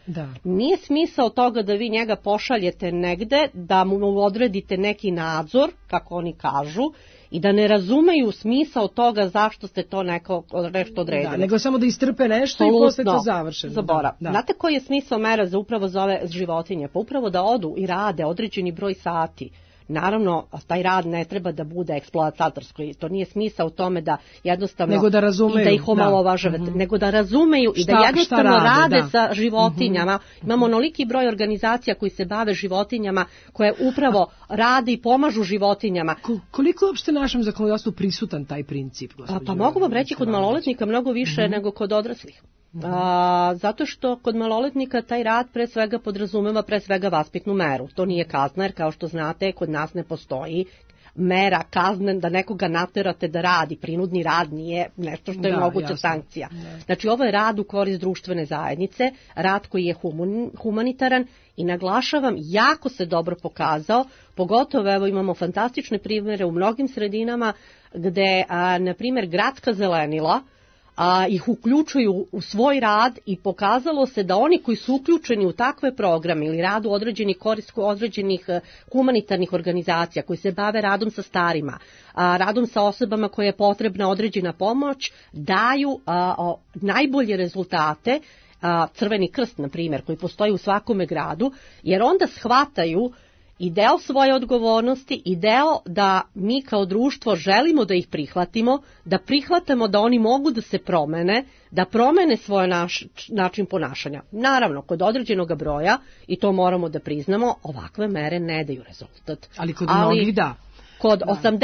Da. Nije smisao toga da vi njega pošaljete negde, da mu odredite neki nadzor, kako oni kažu, i da ne razumeju smisao toga zašto ste to nešto odredili. Da, nego samo da istrpe nešto i posle to završeno. Zaborav. Znate koji je smisao mera za upravo za ove životinje? Pa upravo da odu i rade određeni broj sati. Naravno, taj rad ne treba da bude eksploatatorski. To nije smisao u tome da jednostavno nego da razumeju, i da ih omalovažavate, nego da razumeju i da jednostavno rade sa životinjama. Imamo onoliki broj organizacija koji se bave životinjama, koje upravo rade i pomažu životinjama. Koliko uopšte našem zakonodavstvu prisutan taj princip? Pa mogu vam reći kod maloletnika mnogo više nego kod odraslih. Zato što kod maloletnika taj rad pre svega podrazumeva pre svega vaspitnu meru. To nije kazna, jer kao što znate kod nas ne postoji mera kazne da nekoga naterate da radi. Prinudni rad nije nešto što je moguća sankcija. Znači ovo je rad u korist društvene zajednice, rad koji je humanitaran i naglašavam, jako se dobro pokazao, pogotovo evo imamo fantastične primjere u mnogim sredinama gde, na primjer, gradska zelenila ih uključuju u svoj rad i pokazalo se da oni koji su uključeni u takve programe ili radu određenih humanitarnih organizacija koji se bave radom sa starima, radom sa osobama koje je potrebna određena pomoć, daju najbolje rezultate. Crveni krst, na primjer, koji postoji u svakome gradu, jer onda shvataju i deo svoje odgovornosti i deo da mi kao društvo želimo da ih prihvatimo, da prihvatamo da oni mogu da se promene, da promene svoj način ponašanja. Naravno, kod određenog broja, i to moramo da priznamo, ovakve mere ne daju rezultat. Ali kod mnogih da. Kod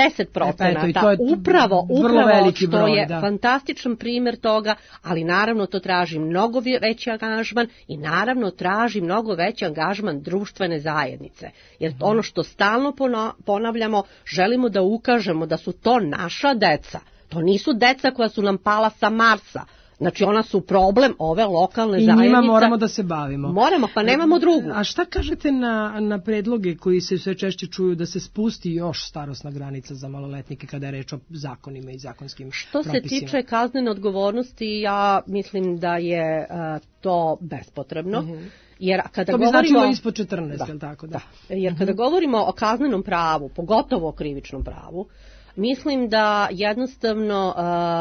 80% upravo što je fantastičan primjer toga, ali naravno to traži mnogo veći angažman i naravno traži mnogo veći angažman društvene zajednice. Jer ono što stalno ponavljamo, želimo da ukažemo da su to naša deca. To nisu deca koja su nam pala sa Marsa. Znači ona su problem ove lokalne zajednice. I njima moramo da se bavimo. Moramo, pa nemamo drugu. A šta kažete na predloge koji se sve češće čuju da se spusti još starosna granica za maloletnike kada je reč o zakonima i zakonskim propisima? Što se tiče kaznene odgovornosti, ja mislim da je to bespotrebno. Jer kada to bi značilo ispod 14, je li tako? Da. Jer kada govorimo o kaznenom pravu, pogotovo o krivičnom pravu, mislim da jednostavno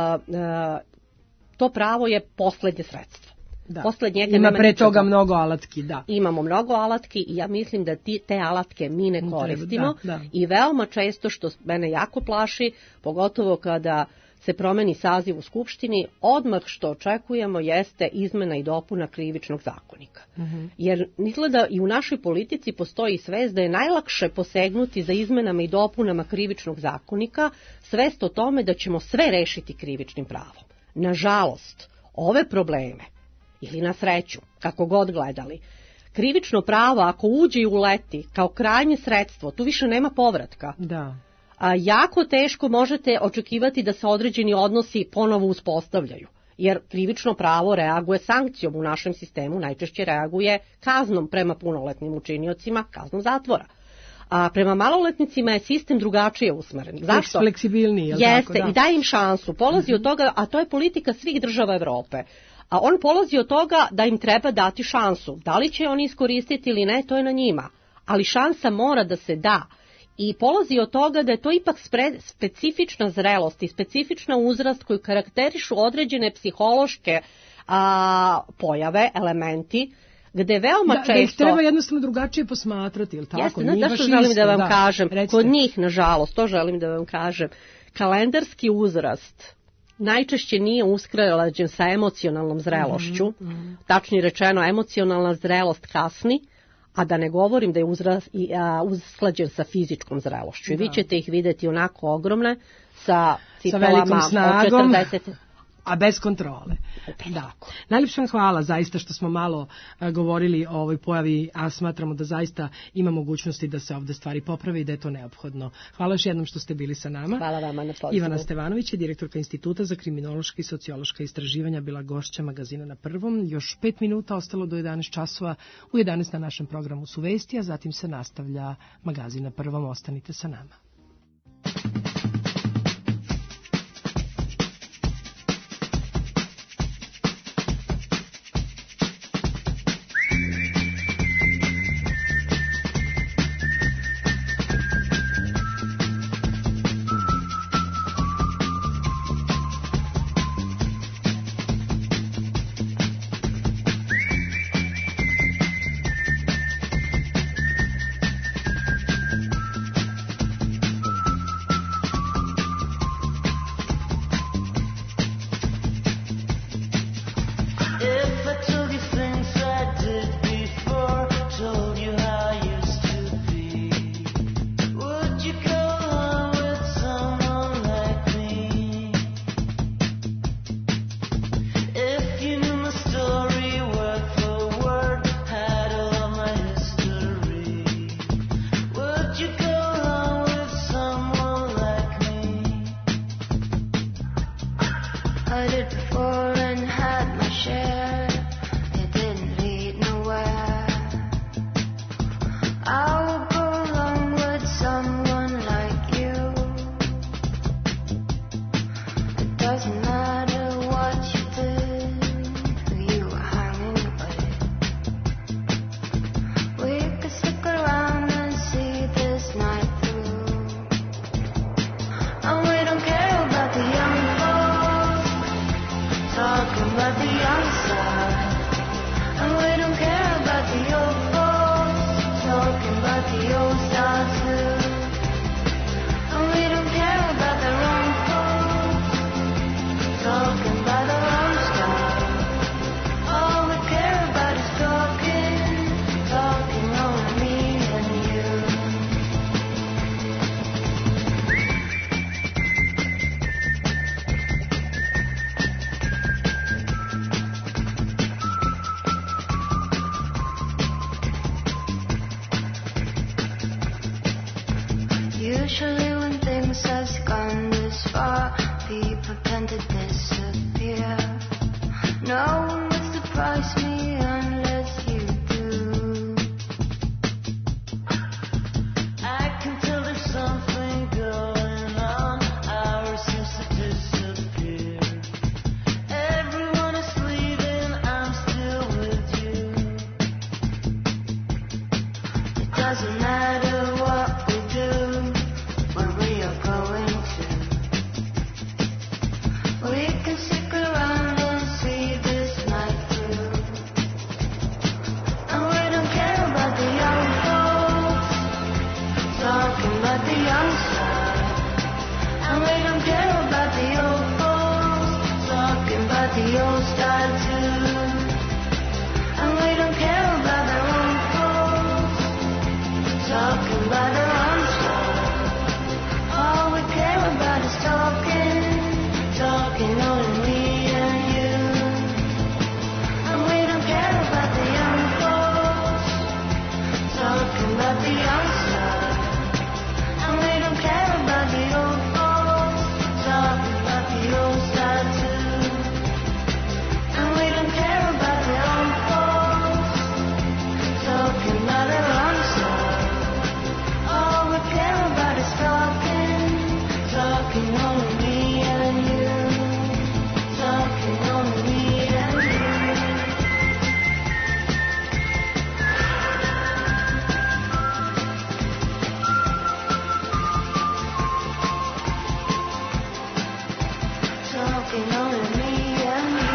to pravo je poslednje sredstvo. Ima pre toga mnogo alatki, da. Imamo mnogo alatki i ja mislim da te alatke mi ne koristimo i veoma često, što mene jako plaši, pogotovo kada se promeni saziv u Skupštini, odmah što očekujemo jeste izmena i dopuna krivičnog zakonika. Jer izgleda i u našoj politici postoji svest da je najlakše posegnuti za izmenama i dopunama krivičnog zakonika, svest o tome da ćemo sve rešiti krivičnim pravom. Nažalost, ove probleme, ili na sreću, kako god gledali, krivično pravo ako uđe i uleti kao krajnje sredstvo, tu više nema povratka. Da. Jako teško možete očekivati da se određeni odnosi ponovo uspostavljaju, jer krivično pravo reaguje sankcijom u našem sistemu, najčešće reaguje kaznom prema punoletnim učiniocima, kaznom zatvora. A prema maloletnicima je sistem drugačije usmeren. Zašto? Fleksibilniji, je li jeste, tako? Da. I daje im šansu. Polazi od toga, a to je politika svih država Evrope. A on polazi od toga da im treba dati šansu. Da li će oni iskoristiti ili ne, to je na njima. Ali šansa mora da se da. I polazi od toga da je to ipak specifična zrelost i specifična uzrast koju karakterišu određene psihološke pojave, elementi, gde veoma često... Da ih treba jednostavno drugačije posmatrati, ili tako? Jeste, zašto želim da vam kažem? Recite. Kod njih, nažalost, to želim da vam kažem, kalendarski uzrast najčešće nije usklađen sa emocionalnom zrelošću, tačnije rečeno emocionalna zrelost kasni, a da ne govorim da je usklađen sa fizičkom zrelošću. I vi ćete ih vidjeti onako ogromne, sa velikom snagom, od 40... a bez kontrole. Da. Najljepša hvala zaista što smo malo govorili o ovoj pojavi, a smatramo da zaista ima mogućnosti da se ovde stvari poprave i da je to neophodno. Hvala još jednom što ste bili sa nama. Hvala vama na pozivu. Ivana Stevanović je direktorka Instituta za kriminološka i sociološka istraživanja, bila gošća magazina Na prvom. Još 5 minuta ostalo do 11 časova. U 11 na našem programu su vesti, a zatim se nastavlja magazin Na prvom. Ostanite sa nama. it before and had my share. It didn't lead nowhere. I would go along with someone like you. It doesn't matter what you did, who you were hanging with. We could stick around and see this night through. And we don't care about the young folks talking about the young side. And we don't care about the old folks talking about the old style too. And we don't care about the wrong folks talking about the wrong style. All we care about is talking, talking only me and you. Usually when things has gone this far, people tend to disappear. No one would surprise me unless you do. I can tell there's something going on. Ours seems to disappear. Everyone is leaving, I'm still with you. It doesn't matter what we do, where we are going to. We can stick around and see this night through. And we don't care about the young folks talking about the young side. And we don't care about the old folks talking about the old style too. And we don't care about the wrong folks talking about the wrong style. All we care about is talking, talking only me and you. And we don't care about the young folks talking about the young side. And we don't care about the old folks talking about the old style too. And we don't care about the young folks talking about the wrong side. All we care about is talking, talking only me and you. Talking only me and you. Talking only me and you.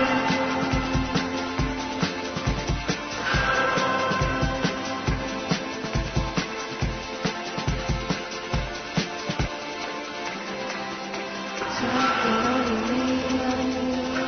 Talking only me and you.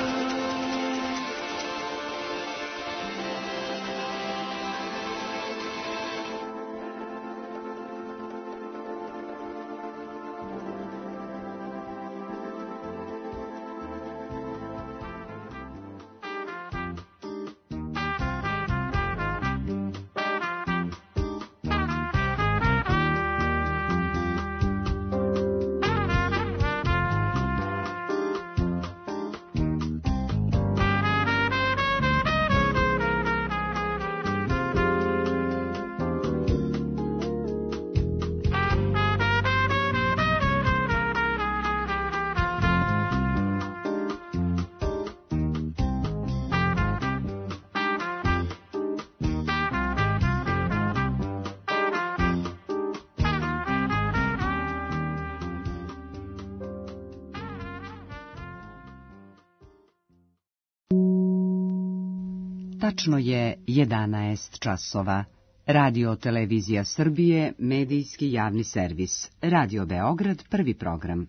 Tačno je 11 časova. Radio Televizija Srbije, medijski javni servis. Radio Beograd, prvi program.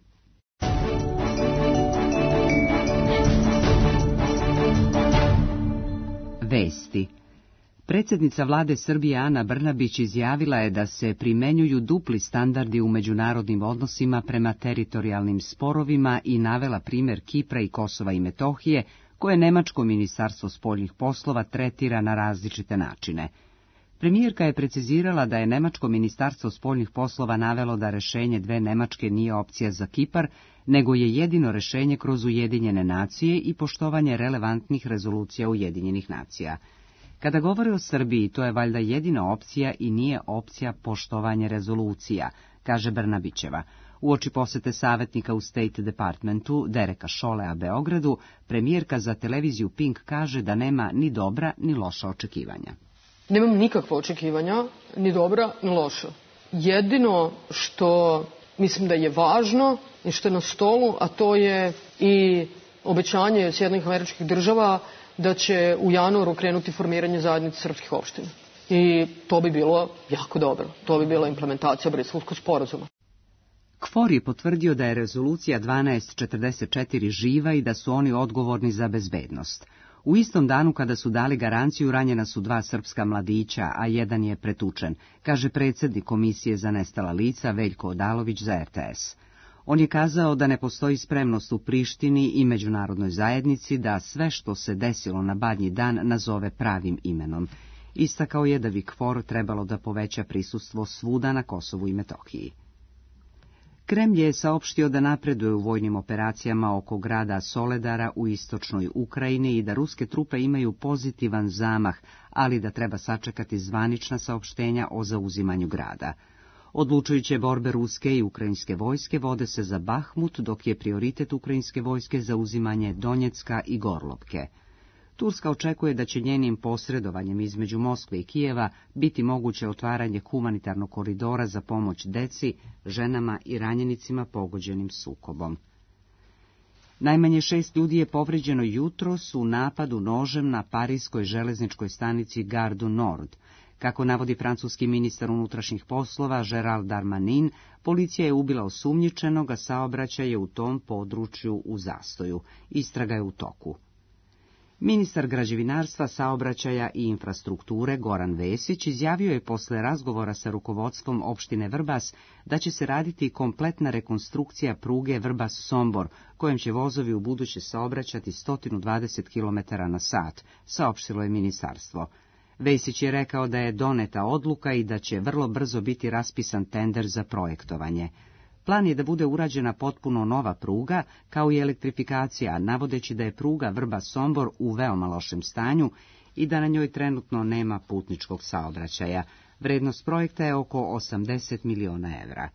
Vesti. Predsjednica vlade Srbije Ana Brnabić izjavila je da se primenjuju dupli standardi u međunarodnim odnosima prema teritorijalnim sporovima i navela primjer Kipra i Kosova i Metohije, koje Nemačko ministarstvo spoljnih poslova tretira na različite načine. Premijerka je precizirala da je Nemačko ministarstvo spoljnih poslova navelo da rešenje dve Nemačke nije opcija za Kipar, nego je jedino rešenje kroz Ujedinjene nacije i poštovanje relevantnih rezolucija Ujedinjenih nacija. Kada govore o Srbiji, to je valjda jedina opcija i nije opcija poštovanje rezolucija, kaže Brnabićeva. Uoči posete savjetnika u State Departmentu Dereka Šolea Beogradu, premijerka za televiziju Pink kaže da nema ni dobra ni loša očekivanja. Nemam nikakva očekivanja, ni dobra, ni loša. Jedino što mislim da je važno i što je na stolu, a to je i obećanje Sjedinjenih Američkih Država da će u januaru krenuti formiranje zajednice srpskih opština. I to bi bilo jako dobro. To bi bila implementacija Briselskog sporazuma. KFOR je potvrdio da je rezolucija 1244 živa i da su oni odgovorni za bezbednost. U istom danu kada su dali garanciju ranjena su 2 srpska mladića, a jedan je pretučen, kaže predsjednik Komisije za nestala lica Veljko Odalović za RTS. On je kazao da ne postoji spremnost u Prištini i međunarodnoj zajednici da sve što se desilo na Badnji dan nazove pravim imenom. Istakao je da bi KFOR trebalo da poveća prisustvo svuda na Kosovu i Metohiji. Kremlj je saopštio da napreduje u vojnim operacijama oko grada Soledara u istočnoj Ukrajini i da ruske trupe imaju pozitivan zamah, ali da treba sačekati zvanična saopštenja o zauzimanju grada. Odlučujuće borbe ruske i ukrajinske vojske vode se za Bahmut, dok je prioritet ukrajinske vojske zauzimanje Donjecka i Gorlovke. Turska očekuje da će njenim posredovanjem između Moskve i Kijeva biti moguće otvaranje humanitarnog koridora za pomoć deci, ženama i ranjenicima pogođenim sukobom. Najmanje 6 ljudi je povređeno jutros u napadu nožem na parijskoj železničkoj stanici Gare du Nord. Kako navodi francuski ministar unutrašnjih poslova Gérald Darmanin, policija je ubila osumnjičenog, a saobraćaj je u tom području u zastoju. Istraga je u toku. Ministar građevinarstva, saobraćaja i infrastrukture Goran Vesić izjavio je posle razgovora sa rukovodstvom opštine Vrbas da će se raditi kompletna rekonstrukcija pruge Vrbas-Sombor, kojem će vozovi u buduće saobraćati 120 km/h, saopštilo je ministarstvo. Vesić je rekao da je doneta odluka i da će vrlo brzo biti raspisan tender za projektovanje. Plan je da bude urađena potpuno nova pruga, kao i elektrifikacija, navodeći da je pruga Vrbas-Sombor u veoma lošem stanju i da na njoj trenutno nema putničkog saobraćaja. Vrednost projekta je oko 80 miliona evra.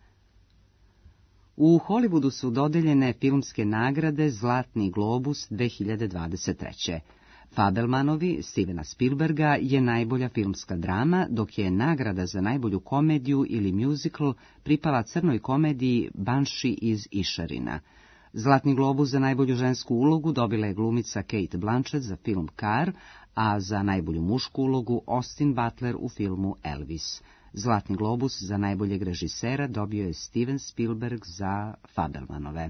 U Hollywoodu su dodeljene filmske nagrade Zlatni globus 2023. Fabelmanovi Stevena Spielberga je najbolja filmska drama, dok je nagrada za najbolju komediju ili musical pripala crnoj komediji Banshee iz Išarina. Zlatni globus za najbolju žensku ulogu dobila je glumica Kate Blanchett za film Car, a za najbolju mušku ulogu Austin Butler u filmu Elvis. Zlatni globus za najboljeg režisera dobio je Steven Spielberg za Fabelmanove.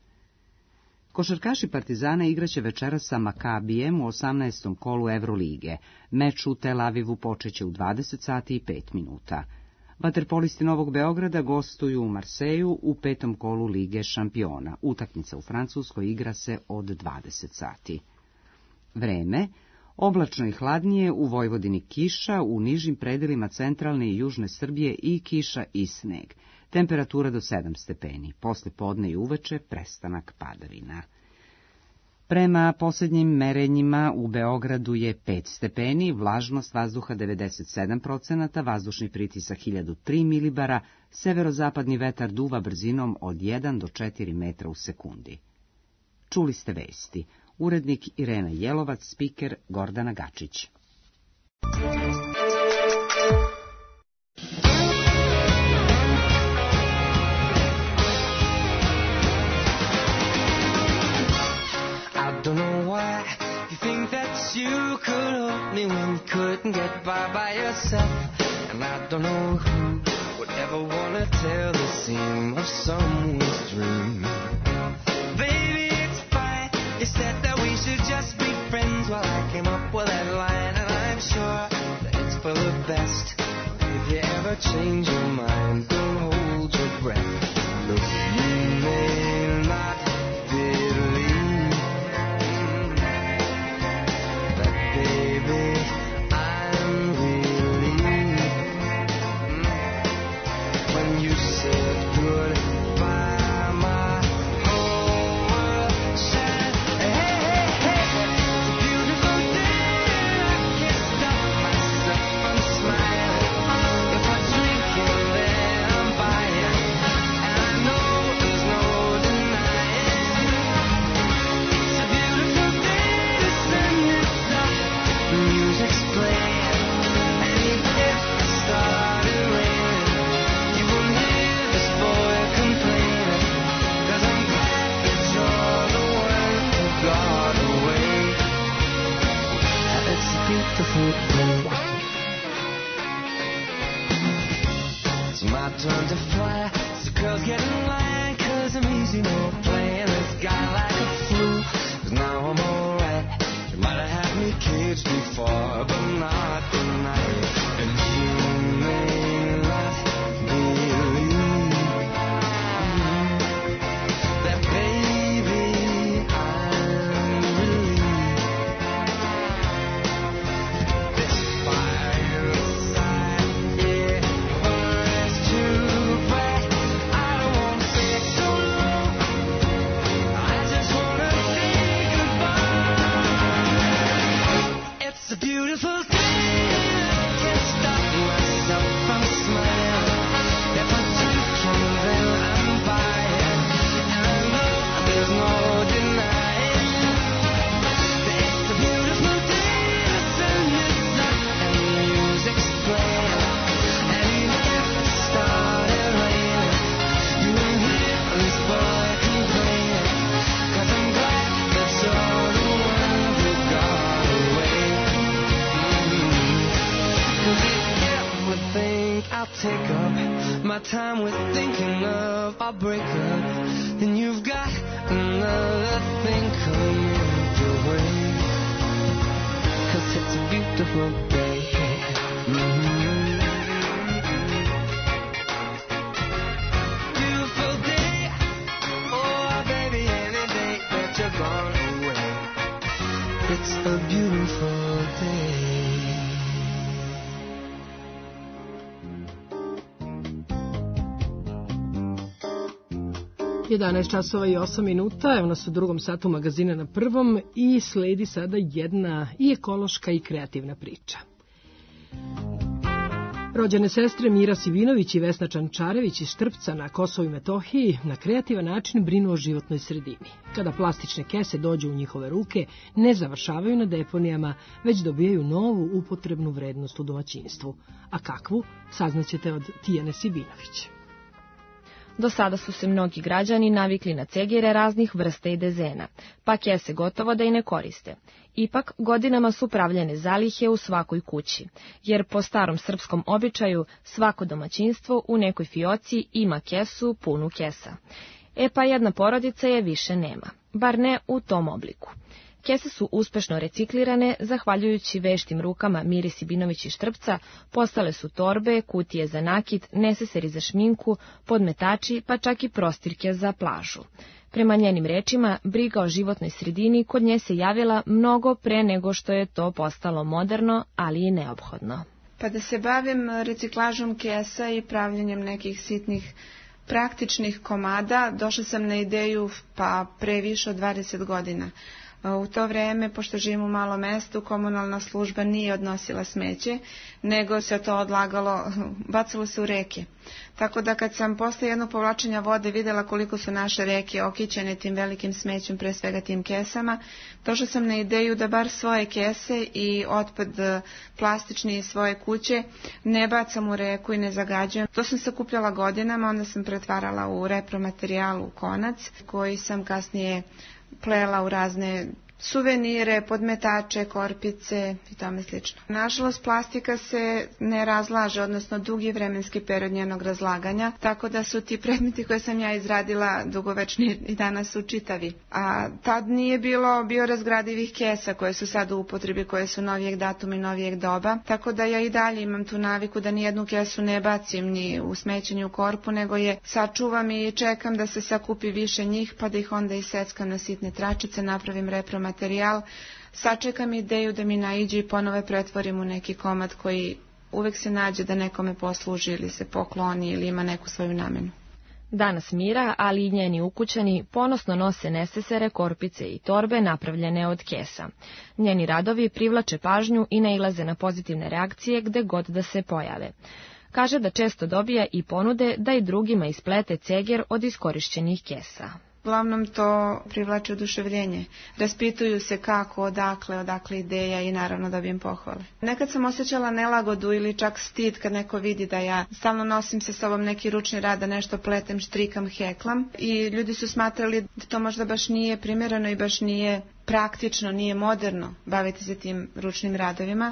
Košarkaši Partizana igraće večeras sa Makabijem u 18. kolu Evrolige. Meč u Tel Avivu počeće u 20 sati i 5 minuta. Vaterpolisti Novog Beograda gostuju u Marseju u 5. kolu Lige šampiona. Utakmica u Francuskoj igra se od 20 sati. Vreme. Oblačno i hladnije, u Vojvodini kiša, u nižim predelima centralne i južne Srbije i kiša i sneg. Temperatura do 7 stepeni, posle podne i uveče prestanak padavina. Prema posljednjim merenjima u Beogradu je 5 stepeni, vlažnost vazduha 97%, vazdušni pritisak 1003 milibara, severozapadni vetar duva brzinom od 1 do 4 metra u sekundi. Čuli ste vesti. Urednik Irena Jelovac, spiker Gordana Gačić. Don't know why you think that you could help me when you couldn't get by yourself. And I don't know who would ever want to tell the seam of someone's dream. Baby, it's fine. You said that we should just be friends. Well, I came up with that line, and I'm sure that it's for the best. If you ever change your mind, don't hold your breath. Look, you may not believe. Baby, I'm really It's my turn to fly. So girls get in line, 'cause I'm easy, no playing this guy like a fool. 'Cause now I'm alright. You might have had me caged before, but not tonight. And you may not believe that, baby, I'm relieved. This fire inside, yeah, burns too bright. I don't want to stay so long. I just want to say goodbye. It's a beautiful day. Can't stop myself from smiling. If I take him, then I'm buying. And I know there's no denying that it's a beautiful day. The sun is up and the music's playing. And even if it started raining, you won't hear this boy complaining. 'Cause I'm glad that you're the one who got away. 'Cause if you ever think I'll take up my time with thinking of our breakup, then you've got another thing coming your way. 'Cause it's a beautiful day. Beautiful day. Oh, baby, any day that you're gone away. It's a beautiful day. 11 časova i 8 minuta, evo nas u drugom satu magazina Na prvom i sledi sada jedna i ekološka i kreativna priča. Rođene sestre Mira Sivinović i Vesna Čančarević iz Štrpca na Kosovu i Metohiji na kreativan način brinu o životnoj sredini. Kada plastične kese dođu u njihove ruke, ne završavaju na deponijama, već dobijaju novu upotrebnu vrednost u domaćinstvu. A kakvu, saznaćete od Tijane Sibinović. Do sada su se mnogi građani navikli na cegire raznih vrsta i dezena, pa kese gotovo da i ne koriste. Ipak, godinama su pravljene zalihe u svakoj kući, jer po starom srpskom običaju svako domaćinstvo u nekoj fioci ima kesu punu kesa. E pa jedna porodica je više nema, bar ne u tom obliku. Kese su uspešno reciklirane, zahvaljujući veštim rukama Miri Sibinović iz Štrpca, postale su torbe, kutije za nakit, neseseri za šminku, podmetači, pa čak i prostirke za plažu. Prema njenim rečima, briga o životnoj sredini kod nje se javila mnogo pre nego što je to postalo moderno, ali i neophodno. Pa da se bavim reciklažom kesa i pravljenjem nekih sitnih praktičnih komada, došla sam na ideju pa pre više od 20 godina. U to vreme, pošto živim u malom mestu, komunalna služba nije odnosila smeće, nego se to odlagalo, bacalo se u reke. Tako da kad sam posle jednog povlačenja vode videla koliko su naše reke okićene tim velikim smećem, pre svega tim kesama, došla sam na ideju da bar svoje kese i otpad plastični iz svoje kuće ne bacam u reku i ne zagađujem. To sam sakupljala godinama, onda sam pretvarala u repromaterijal, u konac, koji sam kasnije plela u razne suvenire, podmetače, korpice i tome slično. Nažalost, plastika se ne razlaže, odnosno dugi vremenski period njenog razlaganja, tako da su ti predmeti koje sam ja izradila dugovečni i danas su čitavi. A tad nije bilo biorazgradivih kesa koje su sad u upotrebi, koje su novijeg datuma i novijeg doba, tako da ja i dalje imam tu naviku da nijednu kesu ne bacim ni u smeće ni u korpu, nego je sačuvam i čekam da se sakupi više njih, pa da ih onda iseckam na sitne tračice, napravim repromaterijal, sačekam ideju da mi naiđe i ponove pretvorim u neki komad koji uvek se nađe da nekome posluži ili se pokloni ili ima neku svoju namenu. Danas Mira, ali i njeni ukućani, ponosno nose nesesere, korpice i torbe napravljene od kesa. Njeni radovi privlače pažnju i nailaze na pozitivne reakcije gde god da se pojave. Kaže da često dobija i ponude da i drugima isplete ceger od iskorišćenih kesa. Uglavnom to privlači oduševljenje. Raspituju se kako, odakle ideja i naravno dobijem pohvale. Nekad sam osjećala nelagodu ili čak stid kad neko vidi da ja stalno nosim sa sobom neki ručni rad, da nešto pletem, štrikam, heklam. I ljudi su smatrali da to možda baš nije primjereno i baš nije praktično, nije moderno baviti se tim ručnim radovima.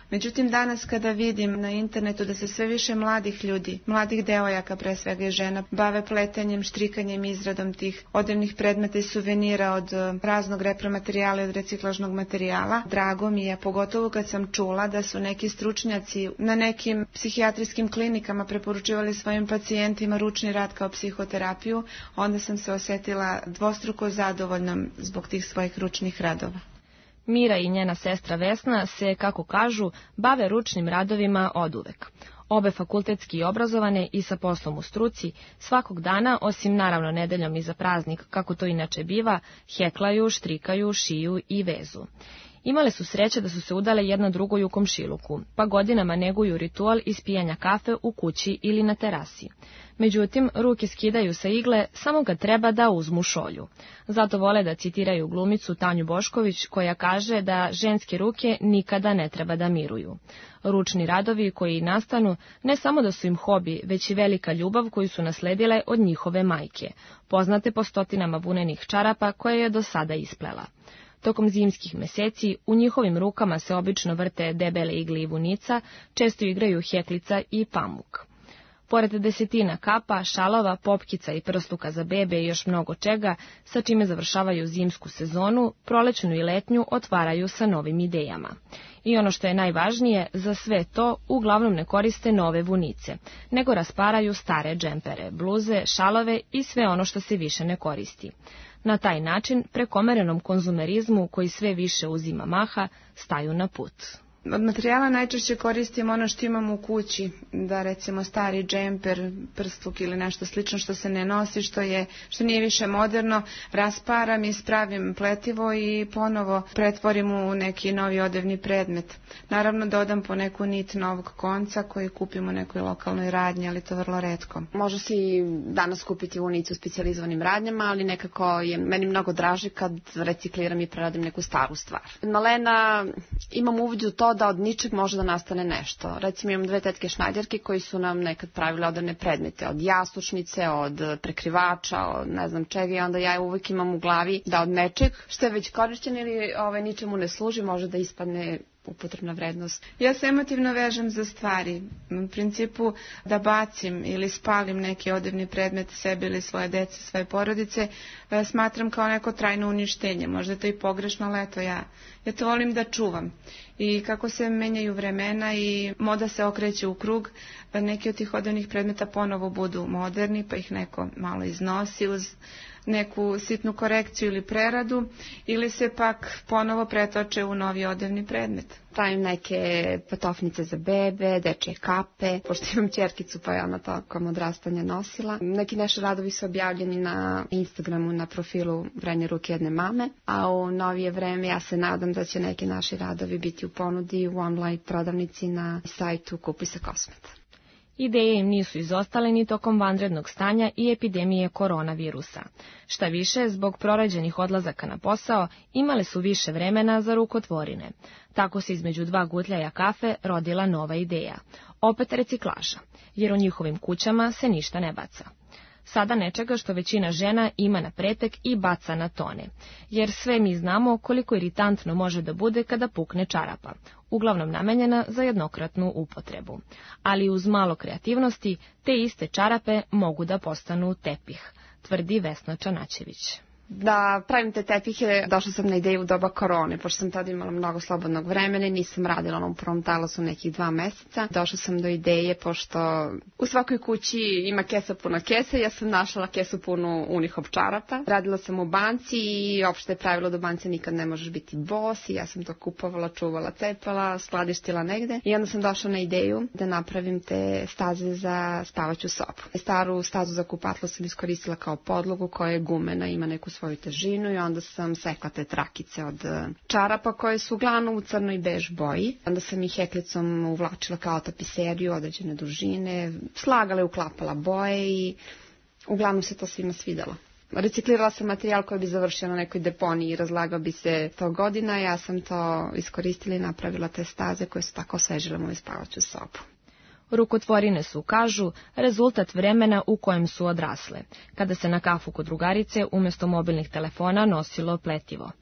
Međutim, danas kada vidim na internetu da se sve više mladih ljudi, mladih devojaka pre svega i žena, bave pletenjem, štrikanjem, izradom tih odevnih predmeta i suvenira od raznog repromaterijala i od reciklažnog materijala, drago mi je, pogotovo kad sam čula da su neki stručnjaci na nekim psihijatrijskim klinikama preporučivali svojim pacijentima ručni rad kao psihoterapiju, onda sam se osetila dvostruko zadovoljnom zbog tih svojih ručnih radova. Mira i njena sestra Vesna se, kako kažu, bave ručnim radovima oduvek. Obe fakultetski obrazovane i sa poslom u struci, svakog dana, osim naravno nedeljom i za praznik, kako to inače biva, heklaju, štrikaju, šiju i vezu. Imale su sreće da su se udale jedna drugoj u komšiluku, pa godinama neguju ritual ispijanja kafe u kući ili na terasi. Međutim, ruke skidaju sa igle samo kad treba da uzmu šolju. Zato vole da citiraju glumicu Tanju Bošković, koja kaže da ženske ruke nikada ne treba da miruju. Ručni radovi koji nastanu ne samo da su im hobi, već i velika ljubav koju su nasledile od njihove majke, poznate po stotinama vunenih čarapa koje je do sada isplela. Tokom zimskih meseci u njihovim rukama se obično vrte debele igle i vunica, često igraju heklica i pamuk. Pored desetina kapa, šalova, popkica i prstuka za bebe i još mnogo čega, sa čime završavaju zimsku sezonu, prolećnu i letnju otvaraju sa novim idejama. I ono što je najvažnije, za sve to uglavnom ne koriste nove vunice, nego rasparaju stare džempere, bluze, šalove i sve ono što se više ne koristi. Na taj način, prekomerenom konzumerizmu koji sve više uzima maha, staju na put. Od materijala najčešće koristim ono što imam u kući, da recimo stari džemper, prstuk ili nešto slično što se ne nosi, što nije više moderno, rasparam i spravim pletivo i ponovo pretvorim u neki novi odevni predmet. Naravno dodam po neku nit novog konca koji kupim u nekoj lokalnoj radnji, ali to vrlo retko. Može si danas kupiti unicu u specijalizovanim radnjama, ali nekako je meni mnogo draže kad recikliram i preradim neku staru stvar. Malena, imam uvid u to da od ničeg može da nastane nešto. Recimo imam dve tetke šnajderke koji su nam nekad pravile odevne predmete, od jastučnice, od prekrivača, od ne znam čega, i onda ja uvijek imam u glavi da od nečeg što je već korišćen ili ničemu ne služi, može da ispadne upotrebna vrednost. Ja se emotivno vežem za stvari. U principu da bacim ili spalim neki odevni predmet sebi ili svoje dece, svoje porodice, smatram kao neko trajno uništenje. Možda je to i pogrešno, ali eto ja to volim da čuvam. I kako se menjaju vremena i moda se okreće u krug, neki od tih odevnih predmeta ponovo budu moderni, pa ih neko malo iznosi uz neku sitnu korekciju ili preradu, ili se pak ponovo pretoče u novi odevni predmet. Pravim neke patofnice za bebe, dečje kape, pošto imam ćerkicu pa je ona tokom odrastanja nosila. Neki naši radovi su objavljeni na Instagramu, na profilu Vrenje ruke jedne mame, a u novije vreme ja se nadam da će neki naši radovi biti u ponudi u online prodavnici na sajtu Kupi se Kosmet. Ideje im nisu izostale ni tokom vanrednog stanja i epidemije koronavirusa. Šta više, zbog proređenih odlazaka na posao, imale su više vremena za rukotvorine. Tako se između dva gutljaja kafe rodila nova ideja. Opet reciklaža, jer u njihovim kućama se ništa ne baca. Sada nečega što većina žena ima na pretek i baca na tone, jer sve mi znamo koliko iritantno može da bude kada pukne čarapa, uglavnom namenjena za jednokratnu upotrebu. Ali uz malo kreativnosti, te iste čarape mogu da postanu tepih, tvrdi Vesna Čanačević. Da pravim te tepihe, došla sam na ideju u doba korone, pošto sam tada imala mnogo slobodnog vremena i nisam radila u prvom talasu nekih 2 meseca. Došla sam do ideje, pošto u svakoj kući ima kesa puna kese, ja sam našla kesu punu Unihop čarapa. Radila sam u banci i opšte je pravilo da u banci nikad ne možeš biti bos i ja sam to kupovala, čuvala, cepala, skladištila negde. I onda sam došla na ideju da napravim te staze za spavaću sobu. Staru stazu za kupatlo sam iskoristila kao podlogu koja je gumena, ima neku svoju težinu i onda sam sekla te trakice od čarapa koje su uglavnom u crnoj bež boji. Onda sam ih heklicom uvlačila kao tapiseriju određene dužine, slagala i uklapala boje i uglavnom se to svima svidelo. Reciklirala sam materijal koji bi završio na nekoj deponiji i razlagao bi se 100 godina. Ja sam to iskoristila i napravila te staze koje su tako osvežile moju spavaću sobu. Rukotvorine su, kažu, rezultat vremena u kojem su odrasle, kada se na kafu kod drugarice umjesto mobilnih telefona nosilo pletivo.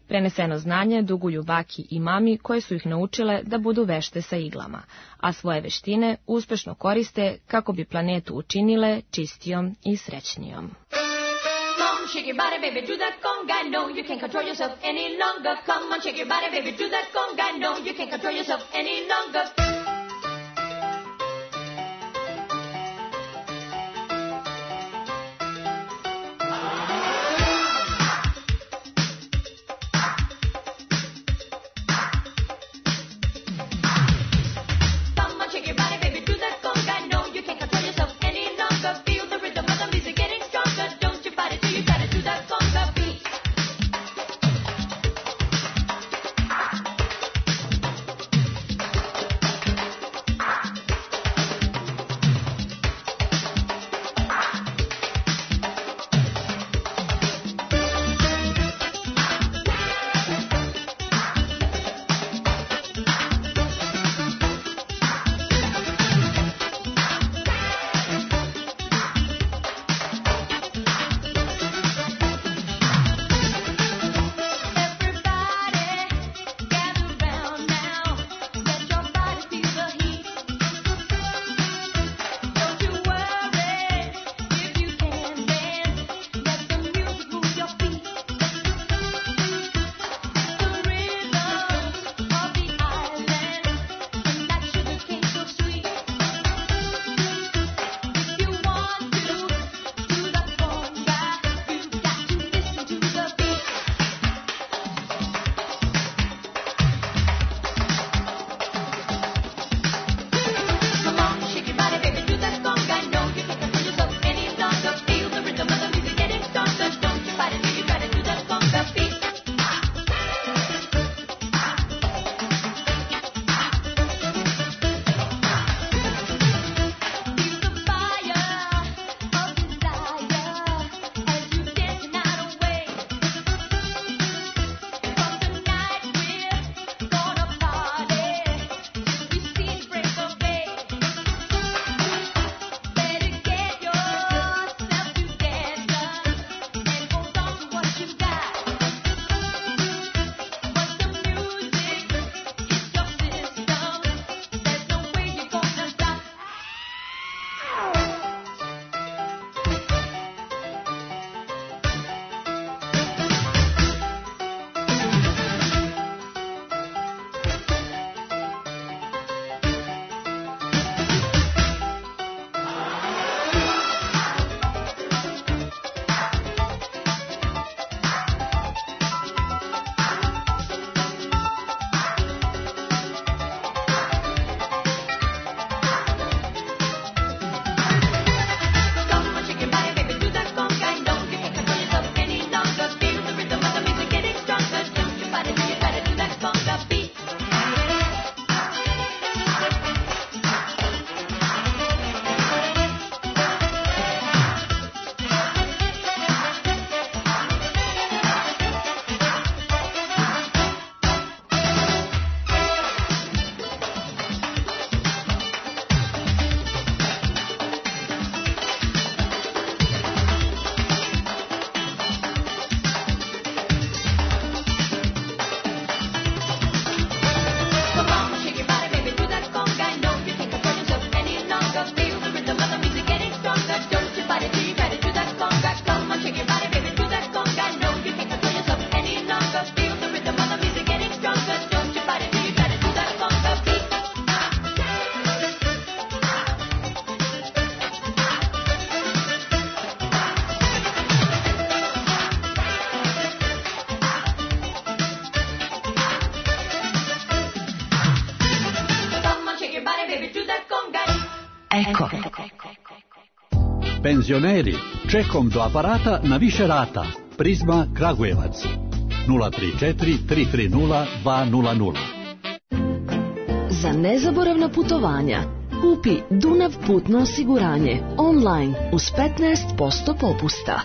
Preneseno znanje duguju baki i mami koje su ih naučile da budu vešte sa iglama, a svoje veštine uspešno koriste kako bi planetu učinile čistijom i srećnijom. Shake your body, baby, do that conga. No, you can't control yourself any longer. Come on, shake your body, baby, do that conga. No, you can't control yourself any longer. Eko. Penzioneri, čekom do aparata na više rata. Prizma Kragujevac. 034 330 200. Za nezaboravna putovanja kupi Dunav putno osiguranje online uz 15% popusta.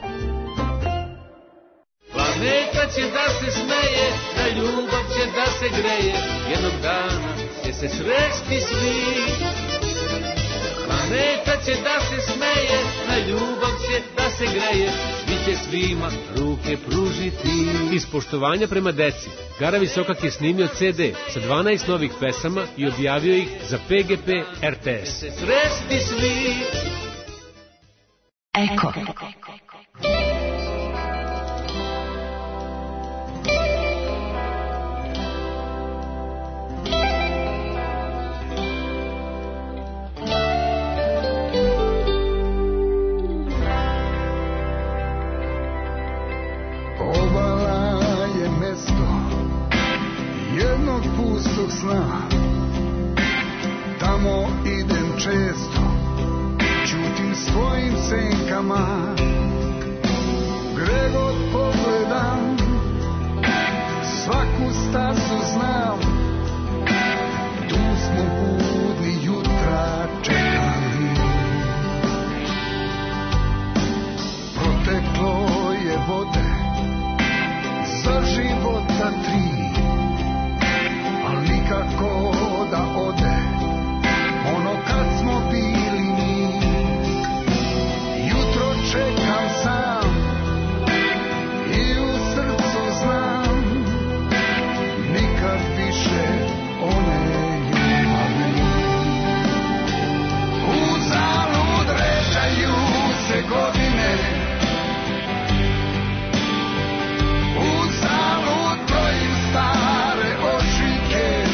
Planeta će da se smeje, da ljubav će da se greje, jednog dana će se sresti svi. Planeta će da se smeje, na ljubav će da se greje, bit će svi svima ruke pružiti. Iz poštovanja prema deci, Gara Visokak je snimio CD sa 12 novih pesama i objavio ih za PGP RTS. Se sresti svi. Eko. Sna. Tamo idem često, ćutim svojim senkama, gde god pogledam, svaku stazu znam, tu smo budni jutra čekali. Proteklo je vode za života 3, nikako da ode ono kad smo bili mi. Jutro čekam sam i u srcu znam, nikad više one ljubavi. Uzalud ređaju se godine, uzalud brojim stare ošike,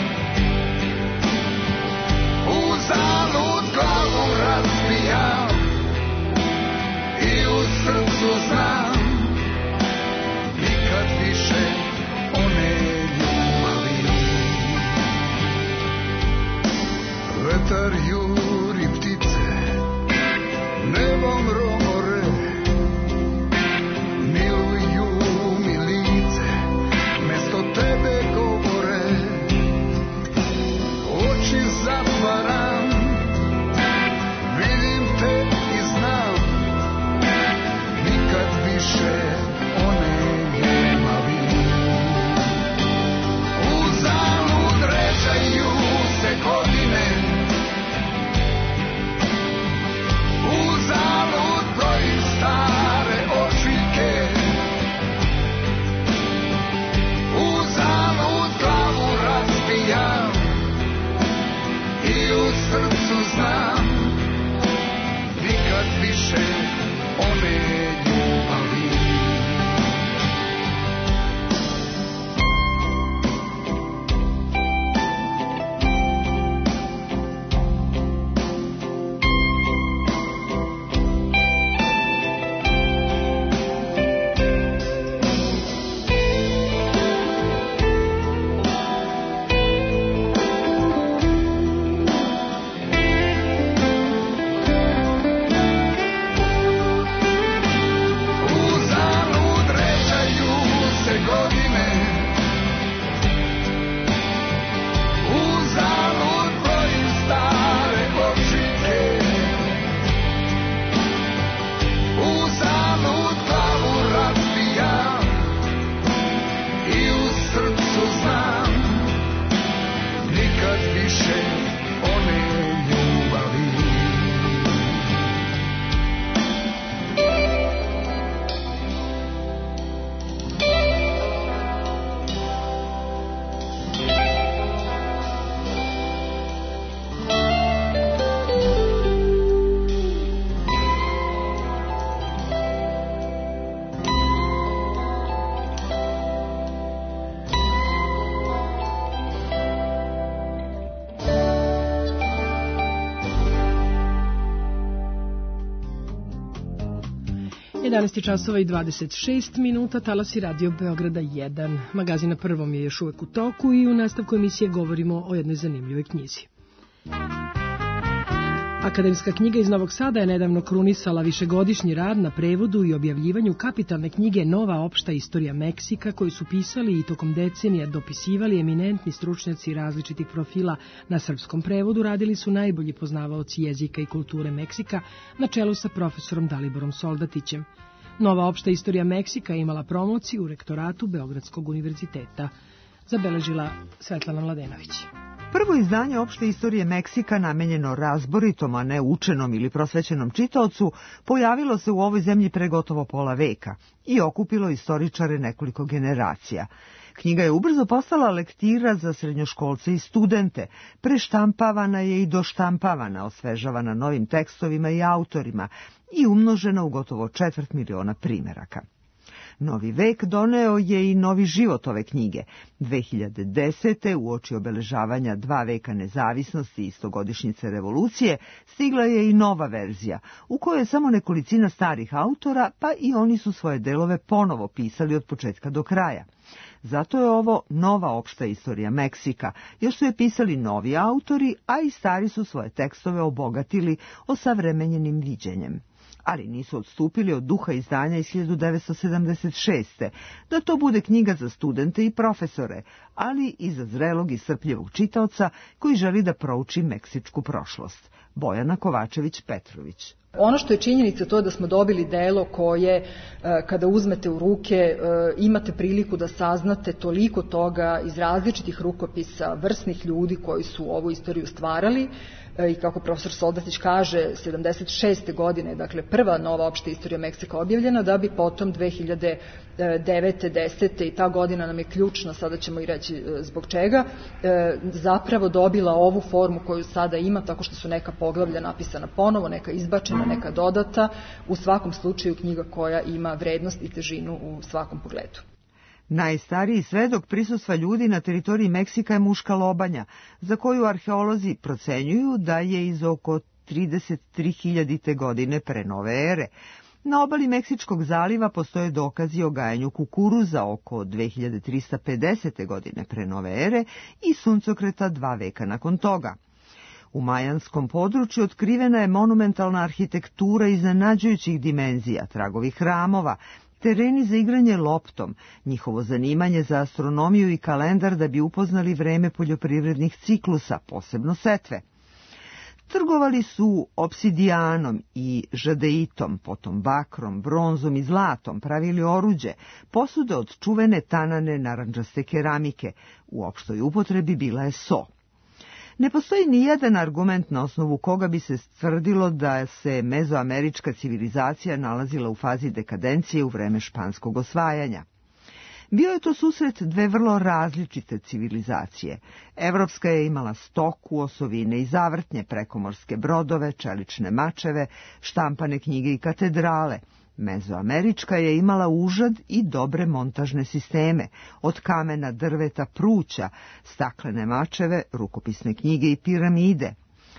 uzalud glavu razbijam i u srcu znam, nikad više one ljubavi. Vetar juri ptice, nebom romore, miluju mi lice, mesto tebe govore, oči zatvaram, vidim te i znam, nikad više one ljubavi. Uzalud ređaju se godine, uzalud brojim stare ošiljke, uzalud glavu razbijam i u srcu znam, nikad više one ljubavi. časova i 26 minuta, talasi Radio Beograda 1. Magazin na Prvom je još uvek u toku i u nastavku emisije govorimo o jednoj zanimljivoj knjizi. Akademska knjiga iz Novog Sada je nedavno krunisala višegodišnji rad na prevodu i objavljivanju kapitalne knjige Nova opšta istorija Meksika, koju su pisali i tokom decenija dopisivali eminentni stručnjaci različitih profila. Na srpskom prevodu radili su najbolji poznavaoci jezika i kulture Meksika na čelu sa profesorom Daliborom Soldatićem. Nova opšta istorija Meksika je imala promociju u rektoratu Beogradskog univerziteta, zabeležila Svetlana Mladenović. Prvo izdanje opšte istorije Meksika, namenjeno razboritom, a ne učenom ili prosvećenom čitaocu, pojavilo se u ovoj zemlji pre gotovo pola veka i okupilo istoričare nekoliko generacija. Knjiga je ubrzo postala lektira za srednjoškolce i studente, preštampavana je i doštampavana, osvežavana novim tekstovima i autorima i umnožena u gotovo 250.000 primeraka. Novi vek doneo je i novi život ove knjige. 2010. uoči obeležavanja 2 veka nezavisnosti i 100-godišnjice revolucije stigla je i nova verzija, u kojoj je samo nekolicina starih autora, pa i oni su svoje delove ponovo pisali od početka do kraja. Zato je ovo nova opšta istorija Meksika, još su je pisali novi autori, a i stari su svoje tekstove obogatili osavremenjenim viđenjem. Ali nisu odstupili od duha izdanja iz 1976. da to bude knjiga za studente i profesore, ali i za zrelog i strpljivog čitaoca koji želi da prouči meksičku prošlost. Bojana Kovačević-Petrović. Ono što je činjenica to je da smo dobili delo koje, kada uzmete u ruke, imate priliku da saznate toliko toga iz različitih rukopisa vrsnih ljudi koji su ovu istoriju stvarali. I kako profesor Soldatić kaže, 76. godine, dakle prva nova opšta istorija Meksika objavljena, da bi potom 2009. 10. i ta godina nam je ključna, sada ćemo i reći zbog čega, zapravo dobila ovu formu koju sada ima, tako što su neka poglavlja napisana ponovo, neka izbačena, neka dodata, u svakom slučaju knjiga koja ima vrednost i težinu u svakom pogledu. Najstariji svedok prisustva ljudi na teritoriji Meksika je muška lobanja, za koju arheolozi procenjuju da je iz oko 33.000. godine pre nove ere. Na obali Meksičkog zaliva postoje dokazi o gajanju kukuruza oko 2350. godine pre nove ere i suncokreta 2 veka nakon toga. U majanskom području otkrivena je monumentalna arhitektura iznenađujućih dimenzija, tragovi hramova, tereni za igranje loptom, njihovo zanimanje za astronomiju i kalendar da bi upoznali vreme poljoprivrednih ciklusa, posebno setve. Trgovali su obsidijanom i žadeitom, potom bakrom, bronzom i zlatom, pravili oruđe, posude od čuvene tanane narandžaste keramike, u opštoj upotrebi bila je so. Ne postoji ni jedan argument na osnovu koga bi se tvrdilo da se mezoamerička civilizacija nalazila u fazi dekadencije u vreme španskog osvajanja. Bio je to susret 2 vrlo različite civilizacije. Evropska je imala stoku, osovine i zavrtnje, prekomorske brodove, čelične mačeve, štampane knjige i katedrale. Mezoamerička je imala užad i dobre montažne sisteme, od kamena, drveta, pruća, staklene mačeve, rukopisne knjige i piramide.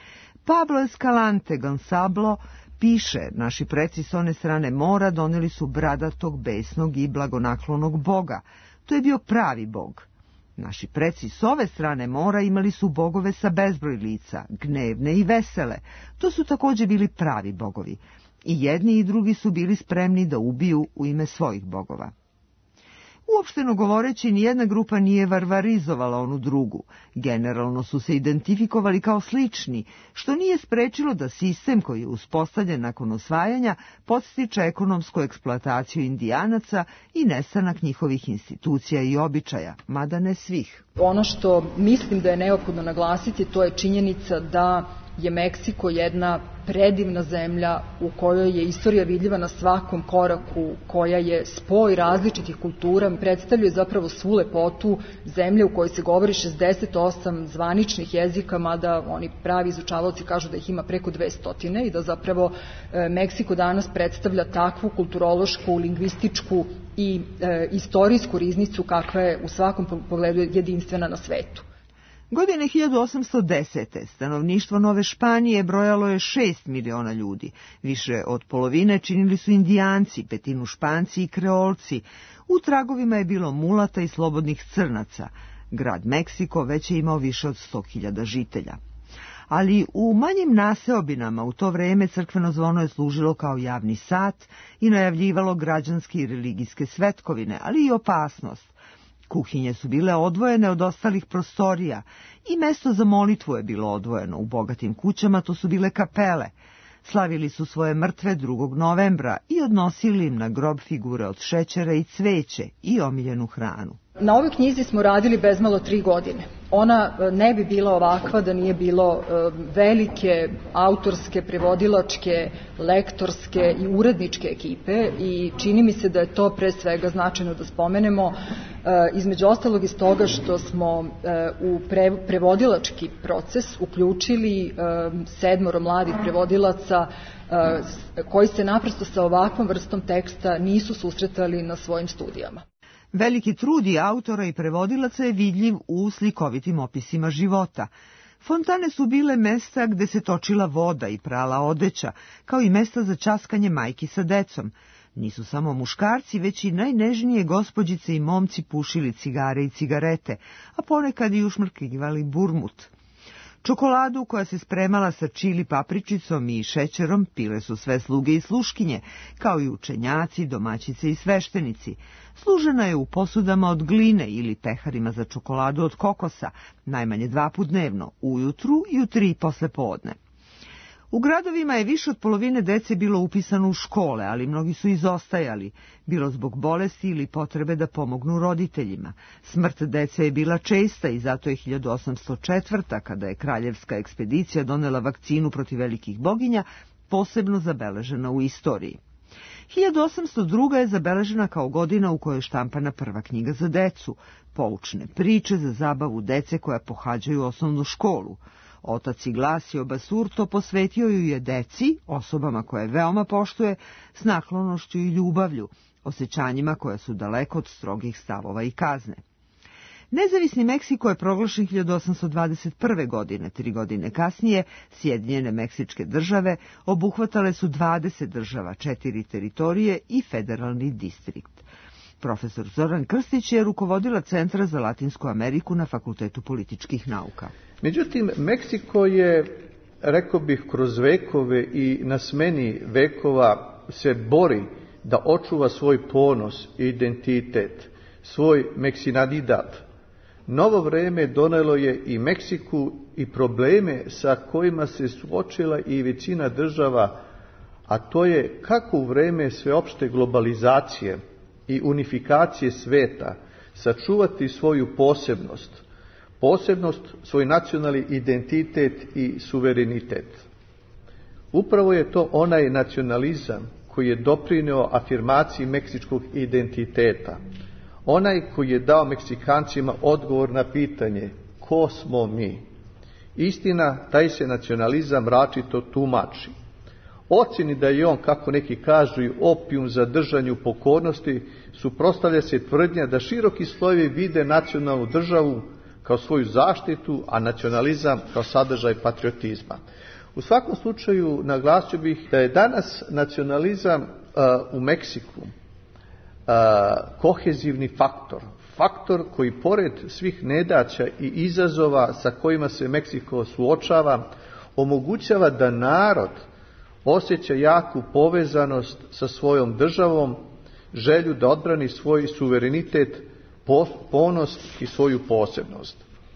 Pablo Escalante Gonzalo piše, naši preci s one strane mora doneli su bradatog, besnog i blagonaklonog boga. To je bio pravi bog. Naši preci s ove strane mora imali su bogove sa bezbroj lica, gnevne i vesele. To su također bili pravi bogovi. I jedni i drugi su bili spremni da ubiju u ime svojih bogova. Uopšteno govoreći, nijedna grupa nije varvarizovala onu drugu. Generalno su se identifikovali kao slični, što nije sprečilo da sistem koji je uspostavljen nakon osvajanja podstiče ekonomsku eksploataciju indijanaca i nestanak njihovih institucija i običaja, mada ne svih. Ono što mislim da je neophodno naglasiti, to je činjenica da je Meksiko jedna predivna zemlja u kojoj je istorija vidljiva na svakom koraku, koja je spoj različitih kultura, predstavljuje zapravo svu lepotu zemlje u kojoj se govori 68 zvaničnih jezika, mada oni pravi izučavaoci kažu da ih ima preko 200 i da zapravo Meksiko danas predstavlja takvu kulturološku, lingvističku i istorijsku riznicu kakva je u svakom pogledu jedinstvena na svetu. Godine 1810. stanovništvo Nove Španije brojalo je 6 miliona ljudi. Više od polovine činili su Indijanci, petinu Španci i Kreolci. U tragovima je bilo mulata i slobodnih crnaca. Grad Meksiko već je imao više od 100.000 žitelja. Ali u manjim naseobinama u to vreme crkveno zvono je služilo kao javni sat i najavljivalo građanske i religijske svetkovine, ali i opasnost. Kuhinje su bile odvojene od ostalih prostorija i mesto za molitvu je bilo odvojeno. U bogatim kućama to su bile kapele. Slavili su svoje mrtve 2. novembra i odnosili im na grob figure od šećera i cveće i omiljenu hranu. Na ovoj knjizi smo radili bezmalo 3 godine. Ona ne bi bila ovakva da nije bilo velike autorske, prevodilačke, lektorske i uredničke ekipe i čini mi se da je to pre svega značajno da spomenemo, između ostalog iz toga što smo u prevodilački proces uključili 7 mladih prevodilaca koji se naprosto sa ovakvom vrstom teksta nisu susretali na svojim studijama. Veliki trud i autora i prevodilaca je vidljiv u slikovitim opisima života. Fontane su bile mesta gde se točila voda i prala odeća, kao i mesta za časkanje majki sa decom. Nisu samo muškarci, već i najnežnije gospođice i momci pušili cigare i cigarete, a ponekad i ušmrkivali burmut. Čokoladu koja se spremala sa čili papričicom i šećerom pile su sve sluge i sluškinje, kao i učenjaci, domaćice i sveštenici. Služena je u posudama od gline ili peharima za čokoladu od kokosa, najmanje 2 puta dnevno, ujutru i u 3 posle podne. U gradovima je više od polovine dece bilo upisano u škole, ali mnogi su izostajali, bilo zbog bolesti ili potrebe da pomognu roditeljima. Smrt dece je bila česta i zato je 1804. kada je kraljevska ekspedicija donela vakcinu protiv velikih boginja, posebno zabeležena u istoriji. 1802. je zabeležena kao godina u kojoj je štampana prva knjiga za decu, poučne priče za zabavu dece koja pohađaju osnovnu školu. Otac Iglasio Basurto posvetio ju je deci, osobama koje veoma poštuje, s naklonošću i ljubavlju, osjećanjima koja su daleko od strogih stavova i kazne. Nezavisni Meksiko je proglašen 1821. godine, 3 godine kasnije Sjedinjene Meksičke države obuhvatale su 20 država, 4 teritorije i federalni distrikt. Profesor Zoran Krstić je rukovodila Centra za Latinsku Ameriku na Fakultetu političkih nauka. Međutim, Meksiko je, rekao bih, kroz vekove i na smeni vekova se bori da očuva svoj ponos i identitet, svoj meksinadidat. Novo vreme donelo je i Meksiku i probleme sa kojima se suočila i većina država, a to je kako u vreme sveopšte globalizacije i unifikacije sveta sačuvati svoju posebnost, svoj nacionalni identitet i suverenitet. Upravo je to onaj nacionalizam koji je doprineo afirmaciji meksičkog identiteta, onaj koji je dao Meksikancima odgovor na pitanje ko smo mi. Istina, taj se nacionalizam različito tumači. Ocjeni da je on, kako neki kažu, i opijum za držanje u pokornosti, suprotstavlja se tvrdnja da široki slojevi vide nacionalnu državu kao svoju zaštitu, a nacionalizam kao sadržaj patriotizma. U svakom slučaju naglasio bih da je danas nacionalizam u Meksiku kohezivni faktor koji pored svih nedaća i izazova sa kojima se Meksiko suočava, omogućava da narod osjeća jaku povezanost sa svojom državom, želju da odbrani svoj suverenitet, ponos i svoju posebnost.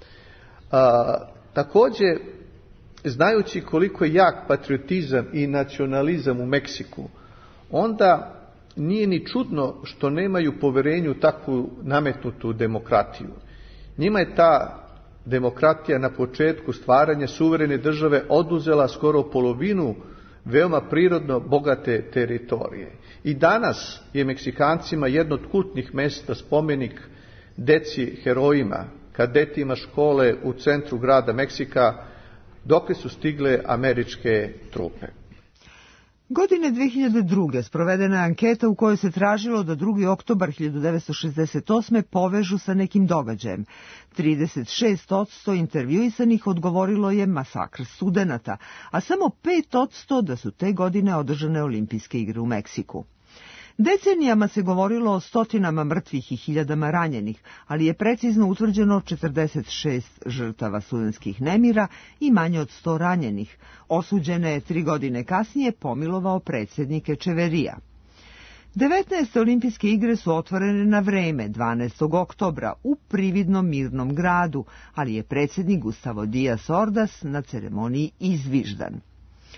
Također, znajući koliko je jak patriotizam i nacionalizam u Meksiku, onda nije ni čudno što nemaju poverenju u takvu nametnutu demokratiju. Njima je ta demokratija na početku stvaranja suverene države oduzela skoro polovinu veoma prirodno bogate teritorije. I danas je Meksikancima jedno od kultnih mesta spomenik deci herojima, kadetima škole u centru grada Meksika, dokle su stigle američke trupe. Godine 2002. sprovedena je anketa u kojoj se tražilo da 2. oktobar 1968. povežu sa nekim događajem. 36% intervjuisanih odgovorilo je masakr studenata, a samo 5% da su te godine održane olimpijske igre u Meksiku. Decenijama se govorilo o stotinama mrtvih i hiljadama ranjenih, ali je precizno utvrđeno 46 žrtava studentskih nemira i manje od 100 ranjenih. Osuđene je 3 godine kasnije pomilovao predsjednik Echeverija. 19. olimpijske igre su otvorene na vreme 12. oktobra u prividnom mirnom gradu, ali je predsjednik Gustavo Díaz Ordaz na ceremoniji izviždan.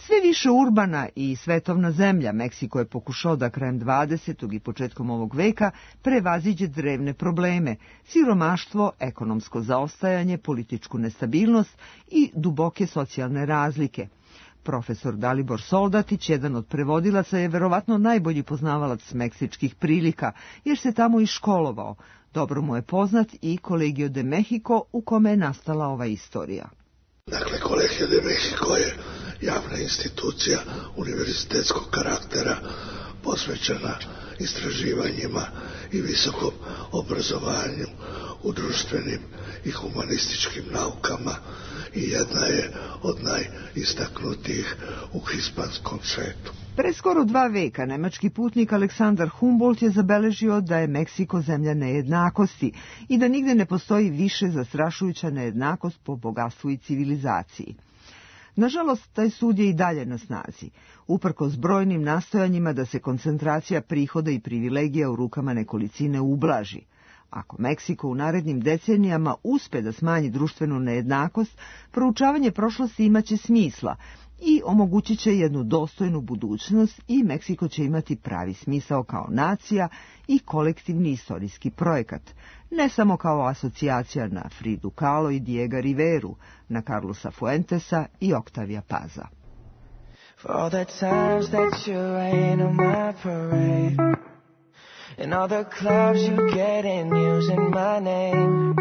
Sve više urbana i svetovna zemlja, Meksiko je pokušao da krajem 20. i početkom ovog veka prevaziđe drevne probleme, siromaštvo, ekonomsko zaostajanje, političku nestabilnost i duboke socijalne razlike. Profesor Dalibor Soldatić, jedan od prevodilaca, je verovatno najbolji poznavalac meksičkih prilika, jer se tamo i školovao. Dobro mu je poznat i Colegio de Mexico, u kome je nastala ova istorija. Dakle, Colegio de Mexico je javna institucija univerzitetskog karaktera posvećena istraživanjima i visokom obrazovanju u društvenim i humanističkim naukama i jedna je od najistaknutijih u hispanskom svetu. Pre skoro 2 veka nemački putnik Aleksandar Humboldt je zabeležio da je Meksiko zemlja nejednakosti i da nigde ne postoji više zastrašujuća nejednakost po bogatstvu i civilizaciji. Nažalost, taj sud je i dalje na snazi, uprkos brojnim nastojanjima da se koncentracija prihoda i privilegija u rukama nekolicine ublaži. Ako Meksiko u narednim decenijama uspe da smanji društvenu nejednakost, proučavanje prošlosti imaće smisla i omogućit će jednu dostojnu budućnost i Meksiko će imati pravi smisao kao nacija i kolektivni istorijski projekat, ne samo kao asocijacija na Fridu Kahlo i Diego Riveru, na Carlosa Fuentesa i Octavia Paza. For all the times that you rain on my parade, and all the clubs you get in using my name.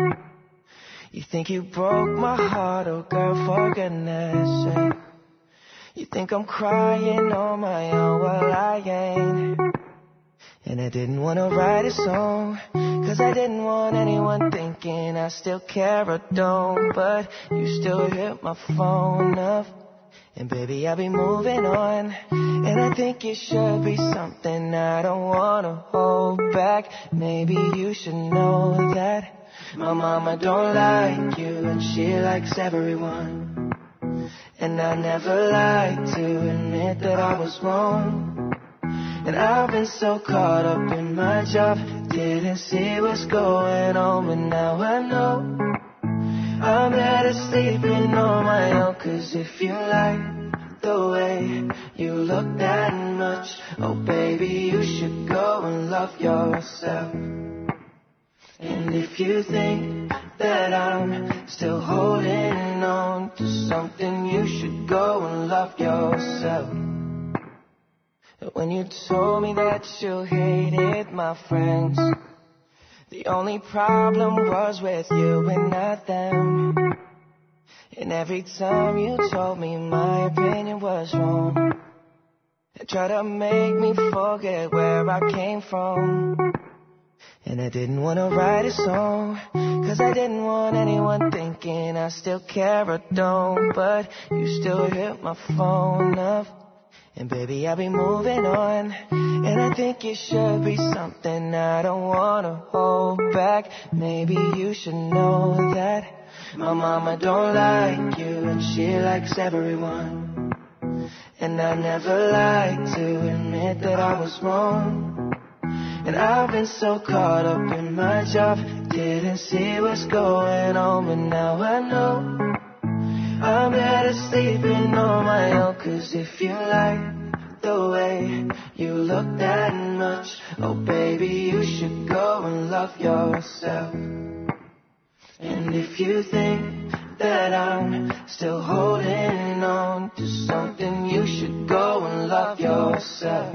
You think you broke my heart, oh girl, for goodness sake. You think I'm crying on my own, well I ain't. And I didn't want to write a song, cause I didn't want anyone thinking I still care or don't. But you still hit my phone up, and baby I'll be moving on. And I think it should be something I don't want to hold back. Maybe you should know that my mama don't like you and she likes everyone. And I never like to admit that I was wrong. And I've been so caught up in my job, didn't see what's going on. But now I know I'm better sleeping on my own. Cause if you like the way you look that much, oh baby, you should go and love yourself. And if you think that I'm still holding on to something, you should go and love yourself. When you told me that you hated my friends, the only problem was with you and not them. And every time you told me my opinion was wrong, and tried to make me forget where I came from. And I didn't want to write a song, cause I didn't want anyone thinking I still care or don't. But you still hit my phone up, and baby I'll be moving on. And I think it should be something I don't want to hold back. Maybe you should know that my mama don't like you and she likes everyone. And I never like to admit that I was wrong. And I've been so caught up in my job, didn't see what's going on. But now I know I'm better sleeping on my own. Cause if you like the way you look that much, oh baby, you should go and love yourself. And if you think that I'm still holding on to something, you should go and love yourself.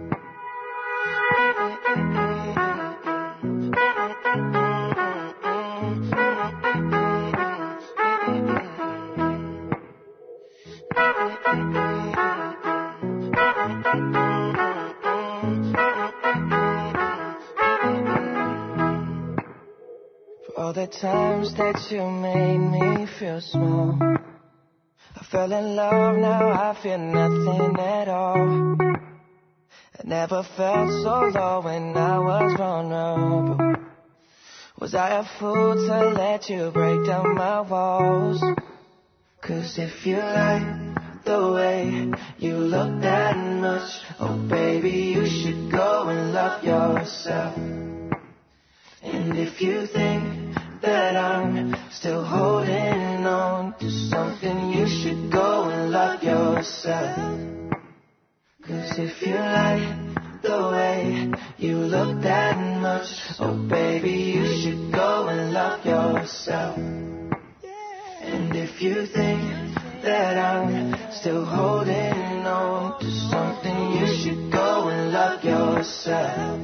For all the times that you made me feel small, I fell in love, now I feel nothing at all. I never felt so low when I was vulnerable. Was I a fool to let you break down my walls? Cause if you like the way you look that much, oh baby, you should go and love yourself. And if you think that I'm still holding on to something, you should go and love yourself. yourself. 'Cause if you like the way you look that much, oh baby, you should go and love yourself. And if you think that I'm still holding on to something, you should go and love yourself.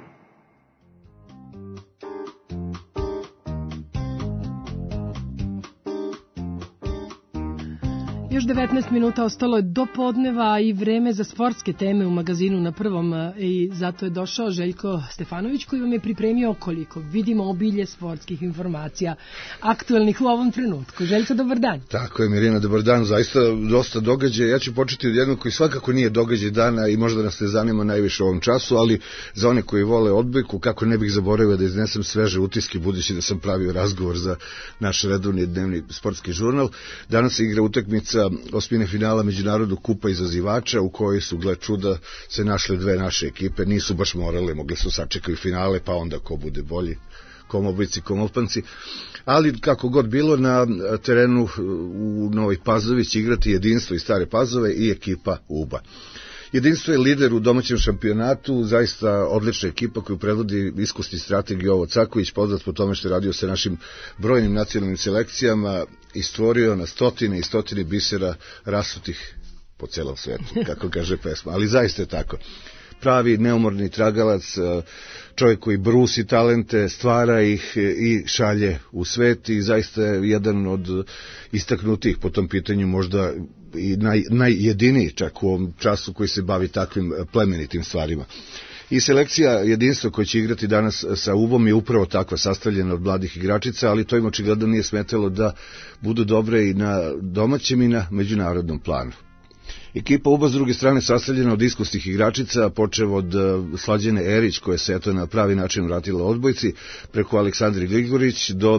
Još 19 minuta ostalo je do podneva i vreme za sportske teme u magazinu na prvom i zato je došao Željko Stefanović koji vam je pripremio koliko vidimo obilje sportskih informacija aktuelnih u ovom trenutku. Željko, dobar dan. Tako je, Mirina, dobar dan. Zaista dosta događaja. Ja ću početi od jednog koji svakako nije događaj dana i možda nas ne zanima najviše u ovom času, ali za one koji vole odbojku, kako ne bih zaboravio da iznesem sveže utiske, budući da sam pravio razgovor za naš redovni dnevni sportski žurnal. Danas se igra utakmica osmine finala Međunarodnog kupa izazivača u kojoj su, gle čuda, se našle dve naše ekipe. Nisu baš morale, mogli su sačekaju finale, pa onda ko bude bolji, Komobojci, Komolpanci. Ali kako god bilo, na terenu u Novoj Pazovi će igrati Jedinstvo iz Stare Pazove i ekipa UBA. Jedinstvo je lider u domaćem šampionatu, zaista odlična ekipa koju predvodi iskusni strateg Jovo Caković, poznat po tome što je radio sa našim brojnim nacionalnim selekcijama i stvorio na stotine i stotine bisera rasutih po celom svetu, kako kaže pesma, ali zaista je tako. Pravi neumorni tragalac, čovjek koji brusi talente, stvara ih i šalje u svet i zaista je jedan od istaknutih po tom pitanju, možda i najjediniji čak u ovom času koji se bavi takvim plemenitim stvarima. I selekcija Jedinstva koja će igrati danas sa UBom je upravo takva, sastavljena od mladih igračica, ali to im očigledno nije smetalo da budu dobre i na domaćem i na međunarodnom planu. Ekipa UBA s druge strane sastavljena od iskusnih igračica, počev od Slađane Erić koja se eto na pravi način vratila odbojci, preko Aleksandri Gligorić do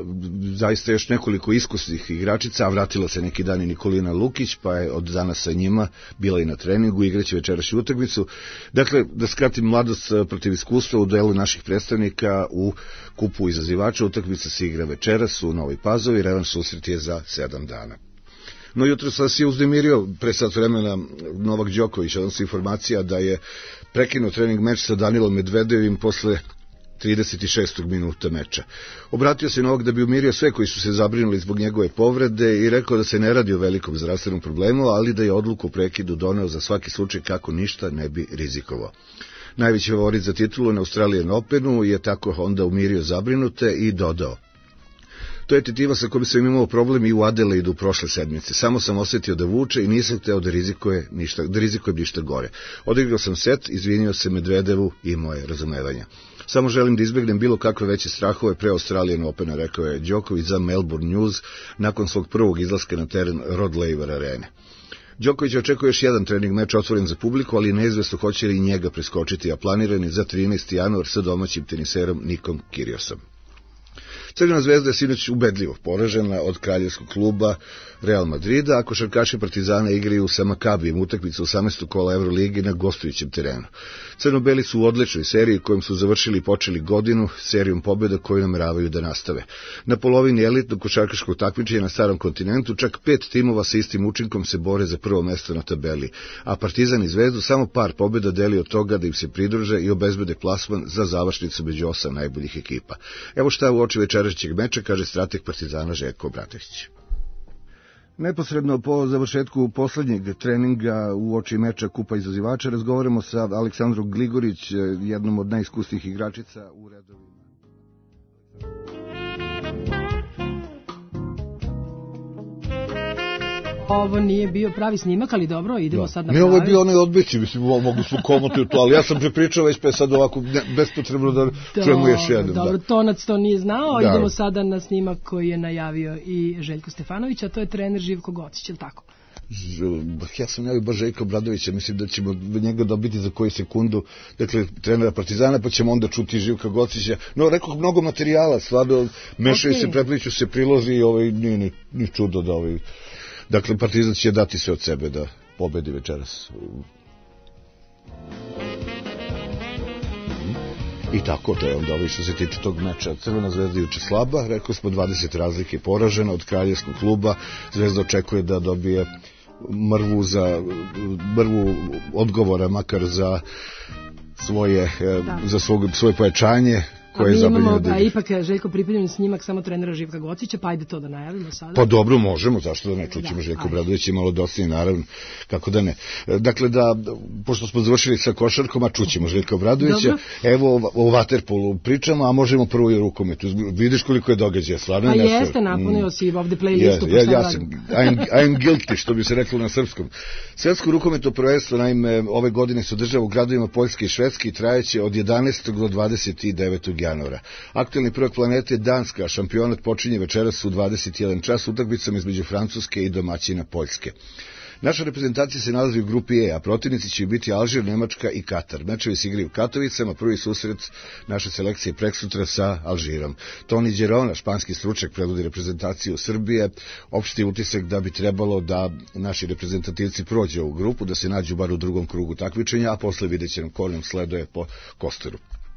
zaista još nekoliko iskusnih igračica, a vratila se neki dan i Nikolina Lukić, pa je od danas sa njima bila i na treningu, igraće večerašnju utakmicu. Dakle, da skratim, mladost protiv iskustva u duelu naših predstavnika u kupu izazivača. Utakmica se igra večeras u Novoj Pazovi, revanš susret je za 7 dana. No jutro sam se uznemirio pre sat vremena Novak Đoković, odnosno informacija da je prekinuo trening meč sa Danilom Medvedevim posle 36. minuta meča. Obratio se Novak da bi umirio sve koji su se zabrinuli zbog njegove povrede i rekao da se ne radi o velikom zdravstvenom problemu, ali da je odluku o prekidu doneo za svaki slučaj kako ništa ne bi rizikovao. Najveći favorit za titulu na Australian Openu je tako onda umirio zabrinute i dodao: to je tetiva sa kojom sam imao problem i u Adelaidu prošle sedmice. Samo sam osjetio da vuče i nisam hteo da rizikujem ništa gore. Odigrao sam set, izvinio se Medvedevu i moje razumevanja. Samo želim da izbegnem bilo kakve veće strahove pre Australian Opena, rekao je Đoković za Melbourne News nakon svog prvog izlaska na teren Rod Laver arene. Đoković očekuje još jedan trening meč otvoren za publiku, ali neizvesno hoće li njega preskočiti, a planiran je za 13. januar sa domaćim teniserom Nikom Kyriosom. Crvena zvezda je sinoć ubedljivo poražena od kraljevskog kluba Real Madrida, a košarkaši Partizana igraju sa Makabijem utakmicu 18. kola Evrolige na gostujućem terenu. Crno-beli su u odličnoj seriji kojom su završili i počeli godinu serijom pobjeda koju nameravaju da nastave. Na polovini elitnog košarkaškog takmičenja na starom kontinentu čak 5 timova sa istim učinkom se bore za prvo mesto na tabeli, a Partizan i Zvezdu samo par pobjeda deli od toga da im se pridruže i obezbede plasman za završnicu među 8 najboljih ekipa. Evo šta u oči večerašnjeg meča kaže strateg Partizana Željko Obratović. Neposredno po završetku poslednjeg treninga u oči meča kupa izazivača razgovaramo sa Aleksandrom Gligorić, jednom od najiskusnijih igračica u redovima. Ovo nije bio pravi snimak, ali dobro, idemo sad na pravi. Ne, ovo je bio onaj odbici, mislim, mogu su komoti u to, ali ja sam prepričao već, pa sad ovako bespotrebno da čujemo još jednom. Dobro, Tonac to nije znao, idemo sada na snimak koji je najavio i Željko Stefanović, a to je trener Živko Gocić, je li tako? Ja sam najavio baš Željka Obradovića, mislim da ćemo njega dobiti za koju sekundu, dakle, trenera Partizana, pa ćemo onda čuti Živka Gocića. No, rekao, mnogo materijala, stvarno, mešaju se, prepliću se prilozi i nije ni čudo da dakle, Partizan će dati sve od sebe da pobedi večeras. I tako, to je onda što se tiče tog meča. Crvena zvezda juče slaba, rekao smo 20 razlike poražena od kraljevskog kluba. Zvezda očekuje da dobije mrvu odgovora, makar za svoje pojačanje. A mi imamo ipak Željko pripremljen snimak samo trenera Živka Gocića, pa ajde to da najavimo sada. Pa dobro, možemo, zašto da ne, čućemo Željko Obradović je malo dosadnije, naravno, kako da ne. Dakle, pošto smo završili sa košarkom, a čućemo Željka Obradovića, evo o vaterpolu pričamo, a možemo prvo i o rukometu. Vidiš koliko je događaja, stvarno. Pa jeste, napunio si ovde playlistu. Ja sam, I am guilty, što bi se reklo na srpskom. Svetsko rukometno prvenstvo, naime, ove godine se održava u gradovima Poljske i Švedske i trajeće od 11. do 29. januara. Aktuelni prvak planete je Danska, šampionat počinje večeras u 21 čas utakmicama između Francuske i domaćina Poljske. Naša reprezentacija se nalazi u grupi E, a protivnici će biti Alžir, Nemačka i Katar. Mečevi se igraju u Katovicama, prvi susret naše selekcije preksutra sa Alžirom. Toni Đerona, španski stručnjak, predvodi reprezentaciju Srbije, opšti utisak da bi trebalo da naši reprezentativci prođe u grupu, da se nađu bar u drugom krugu takmičenja, a posle vidjet će nam ko nam sleduje po Kostoru.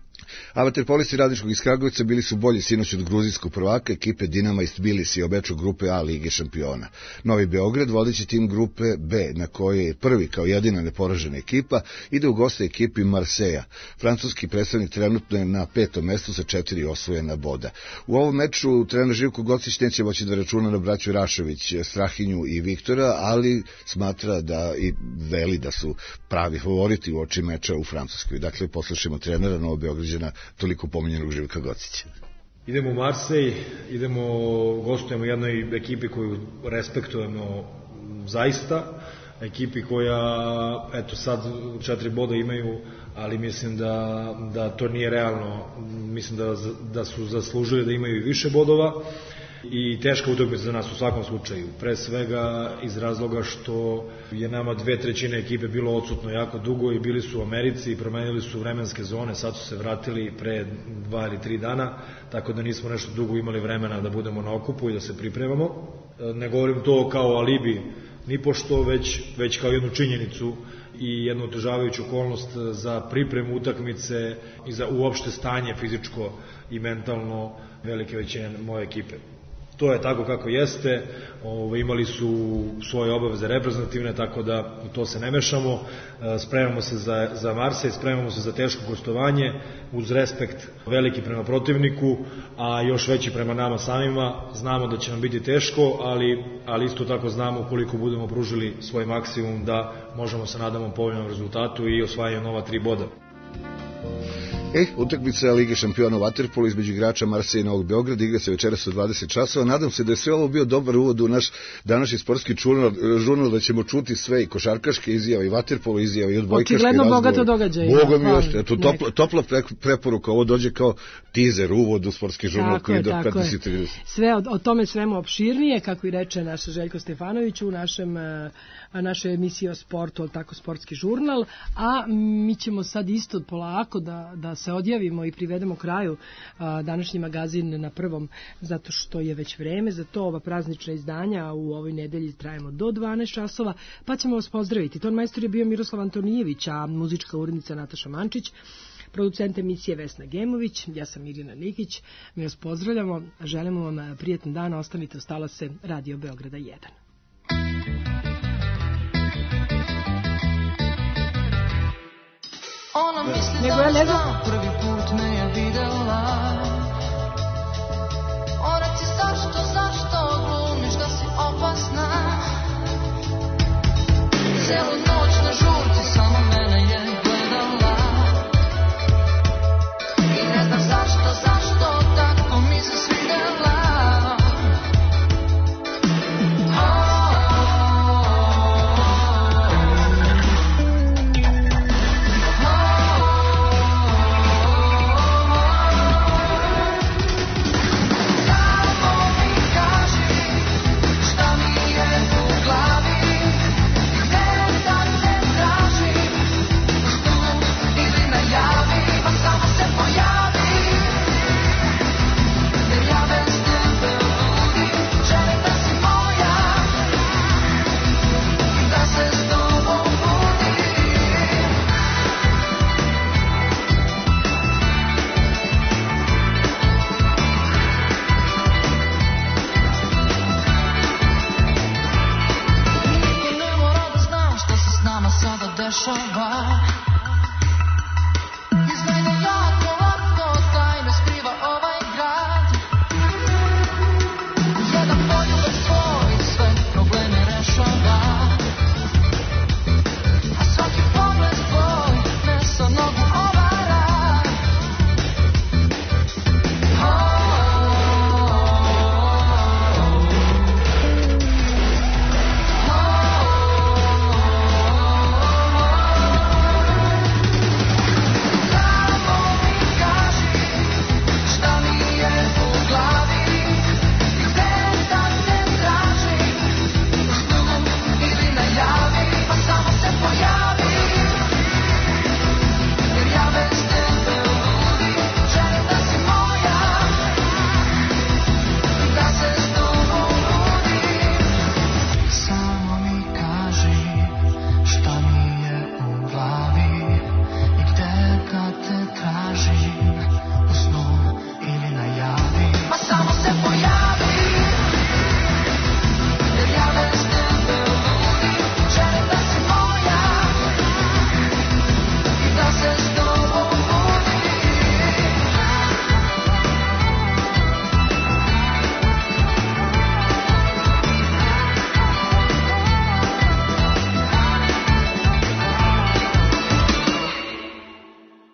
A vaterpolisti Radničkog iz Kragujevca bili su bolji sinoć od gruzijskog prvaka ekipe Dinama iz Tbilisi obeču grupe A Lige šampiona. Novi Beograd, vodeći tim grupe B, na kojoj je prvi kao jedina neporažena ekipa, ide u goste ekipi Marseja. Francuski predstavnik trenutno je na 5. mestu sa 4 osvojena boda. U ovom meču trener Živko Gocić neće moći da računa na braću Rašević, Strahinju i Viktora, ali smatra da i veli da su pravi favoriti u oči meča u Francuskoj. Dakle, poslušajmo trenera Novog Beograđana, toliko pominjenog Živka Gocića. Idemo u Marsej, gostujemo jednoj ekipi koju respektujemo zaista, ekipi koja, eto sad 4 boda imaju, ali mislim da to nije realno, mislim da su zaslužili da imaju i više bodova i teška utakmica za nas u svakom slučaju. Pre svega iz razloga što je nama 2/3 ekipe bilo odsutno jako dugo i bili su u Americi i promenili su vremenske zone, sad su se vratili pre 2 ili 3 dana, tako da nismo nešto dugo imali vremena da budemo na okupu i da se pripremamo. Ne govorim to kao alibi nipošto, već kao jednu činjenicu i jednu otežavajuću okolnost za pripremu utakmice i za uopšte stanje fizičko i mentalno velike većine moje ekipe. To je tako kako jeste, imali su svoje obaveze reprezentativne, tako da u to se ne mešamo, spremamo se za Marsej, spremamo se za teško gostovanje, uz respekt veliki prema protivniku, a još veći prema nama samima, znamo da će nam biti teško, ali isto tako znamo koliko budemo pružili svoj maksimum da možemo se nadamo povoljnom rezultatu i osvajanju nova 3 boda. Utakmica Lige šampiona u vaterpolu između igrača Marseja i Novog Beograda igra se večeras u 20 časova. Nadam se da je sve ovo bio dobar uvod u naš današnji sportski žurnal, da ćemo čuti sve i košarkaške izjave i vaterpolo izjave i odbojkaške razgovore. Očigledno bogato događaje. Boga mi još, topla preporuka, ovo dođe kao teaser, uvod u sportski žurnal koji do 15:30. Sve o tome svemu opširnije, kako i reče naš Željko Stefanović u našoj emisiji o sportu, tako sportski žurnal, a mi ćemo sad isto polako da se odjavimo i privedemo kraju današnji magazin na prvom, zato što je već vreme za to. Ova praznična izdanja u ovoj nedelji trajemo do 12 časova, pa ćemo vas pozdraviti. Ton majstor je bio Miroslav Antonijević, a muzička urednica Nataša Mančić, producent emisije Vesna Gemović, ja sam Mirjana Nikić. Mi vas pozdravljamo, želimo vam prijatan dan, ostanite uz talase Radio Beograda 1. Ona misli da zna, prvi put me je videla. Ona ti zašto glumiš da si opasna. Celu noć na žurci samo mene je gledala. I ne znam zašto tako mi se svidela. Šta mi je u glavi, gde je ta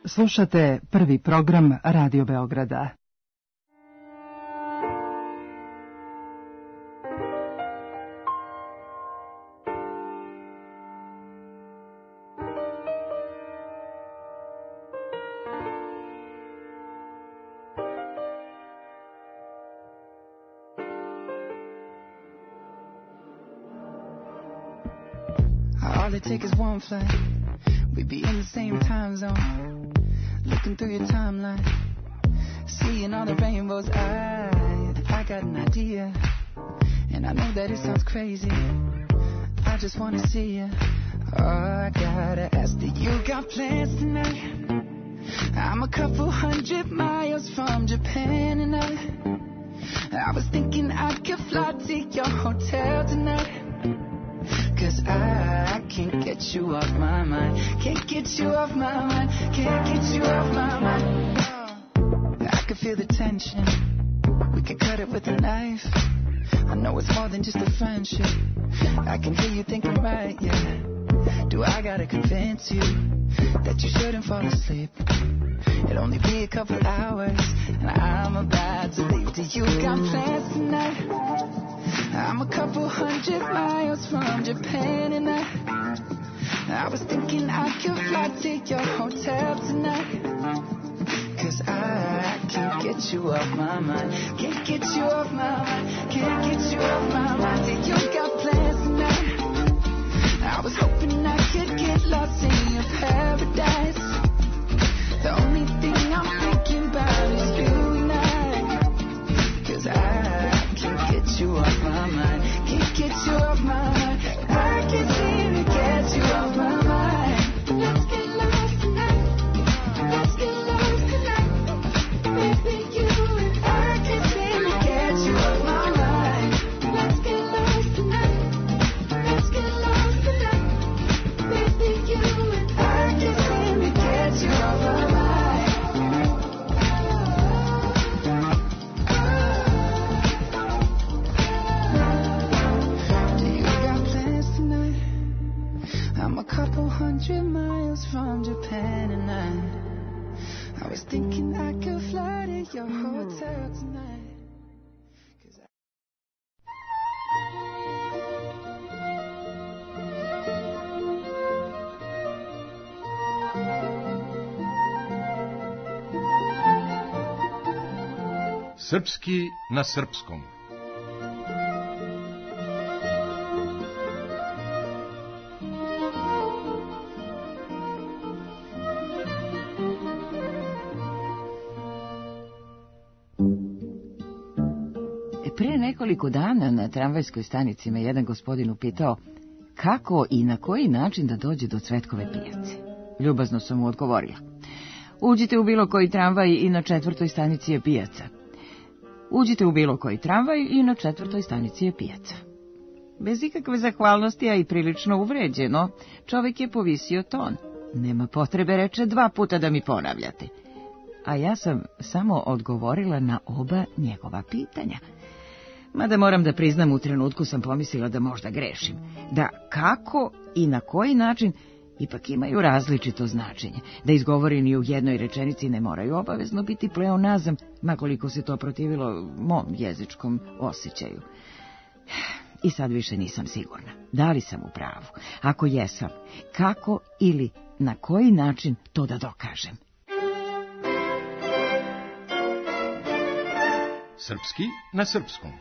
Slušate prvi program Radio Beograda. All it takes is one flight. We'd be in the same time zone. Looking through your timeline, seeing all the rainbows. I got an idea, and I know that it sounds crazy. I just wanna see you. Oh, I gotta ask, do you got plans tonight? I'm a couple 100 miles from Japan, and I was thinking I could fly to your hotel tonight. 'Cause I can't get you off my mind. Can't get you off my mind. Can't get you off my mind. I can feel the tension. We could cut it with a knife. I know it's more than just a friendship. I can hear you thinking right, yeah. Do I gotta convince you that you shouldn't fall asleep? It'll only be a couple hours, and I'm about to leave. Do you got plans tonight? I'm a couple 100 miles from Japan, and I was thinking I could fly to your hotel tonight. 'Cause I can't get you off my mind. Can't get you off my mind. Can't get you off my mind. Do you got plans tonight? I was hoping I could get lost in your paradise. The only thing I'm thinking about is you and I. 'Cause I can't get you off my mind. Can't get you off my mind. I can't seem to get you off my mind. Let's get lost tonight. Let's get lost tonight. Baby, you and I can't seem to get you off my mind. Let's get lost tonight. Let's get lost tonight. Baby, you and I can't seem to get you off my mind. I'm a couple 100 miles from Japan, and I was thinking I could fly to your hotel tonight. Srpski na srpskom. Pre nekoliko dana na tramvajskoj stanici me jedan gospodin upitao kako i na koji način da dođe do Cvetkove pijace. Ljubazno sam mu odgovorila: uđite u bilo koji tramvaj i na 4. stanici je pijaca. Uđite u bilo koji tramvaj i na 4. stanici je pijaca. Bez ikakve zahvalnosti, a i prilično uvređeno, čovjek je povisio ton. Nema potrebe, reče, 2 puta da mi ponavljate. A ja sam samo odgovorila na oba njegova pitanja. Mada moram da priznam, u trenutku sam pomislila da možda grešim. Da kako i na koji način ipak imaju različito značenje. Da izgovoreni u jednoj rečenici ne moraju obavezno biti pleonazam, makoliko se to protivilo mom jezičkom osjećaju. I sad više nisam sigurna. Da li sam u pravu? Ako jesam, kako ili na koji način to da dokažem? Srpski na srpskom.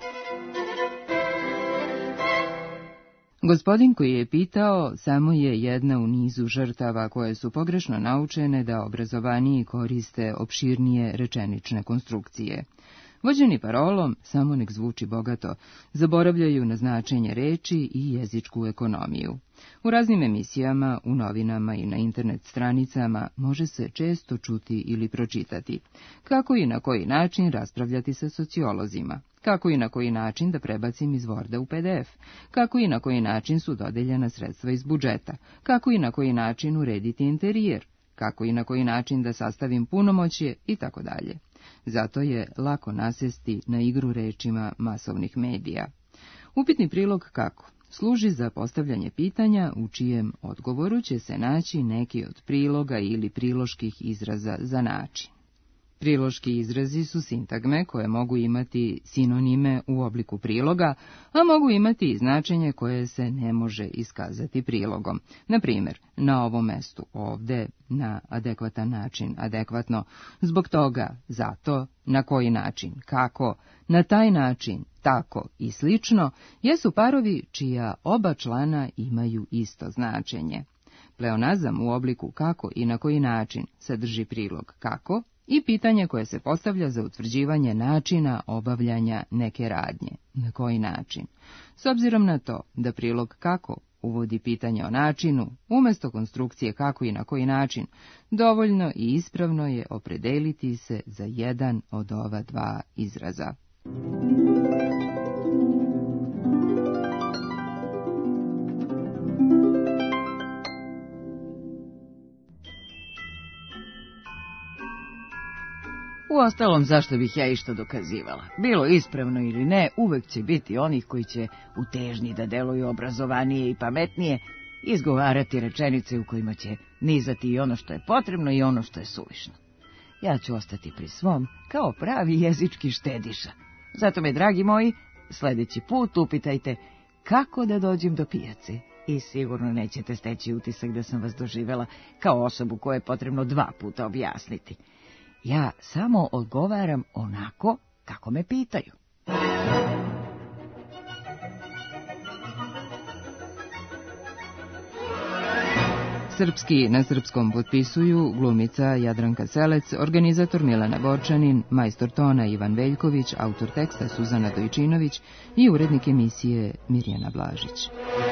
Gospodin koji je pitao samo je jedna u nizu žrtava koje su pogrešno naučene da obrazovaniji koriste opširnije rečenične konstrukcije. Vođeni parolom, samo nek zvuči bogato, zaboravljaju na značenje reči i jezičku ekonomiju. U raznim emisijama, u novinama i na internet stranicama može se često čuti ili pročitati kako i na koji način raspravljati sa sociolozima, kako i na koji način da prebacim iz Worda u PDF, kako i na koji način su dodeljena sredstva iz budžeta, kako i na koji način urediti interijer, kako i na koji način da sastavim punomoćje itd. Zato je lako nasesti na igru rečima masovnih medija. Upitni prilog kako, služi za postavljanje pitanja u čijem odgovoru će se naći neki od priloga ili priloških izraza za način. Priloški izrazi su sintagme koje mogu imati sinonime u obliku priloga, a mogu imati i značenje koje se ne može iskazati prilogom. Na primjer, na ovom mestu, ovde, na adekvatan način, adekvatno, zbog toga, zato, na koji način, kako, na taj način, tako i slično, jesu parovi čija oba člana imaju isto značenje. Pleonazam u obliku kako i na koji način sadrži prilog kako i pitanje koje se postavlja za utvrđivanje načina obavljanja neke radnje. Na koji način? S obzirom na to da prilog kako uvodi pitanje o načinu, umjesto konstrukcije kako i na koji način, dovoljno i ispravno je opredeliti se za jedan od ova dva izraza. Uostalom, zašto bih ja išta dokazivala? Bilo ispravno ili ne, uvek će biti onih koji će u težnji da deluju obrazovanije i pametnije izgovarati rečenice u kojima će nizati i ono što je potrebno i ono što je suvišno. Ja ću ostati pri svom kao pravi jezički štediša. Zato me, dragi moji, sledeći put upitajte kako da dođem do pijace i sigurno nećete steći utisak da sam vas doživela kao osobu koju je potrebno 2 puta objasniti. Ja samo odgovaram onako kako me pitaju. Srpski na srpskom potpisuju glumica Jadranka Selec, organizator Milana Borčanin, majstor tona Ivan Veljković, autor teksta Suzana Dojčinović i urednik emisije Mirjana Blažić.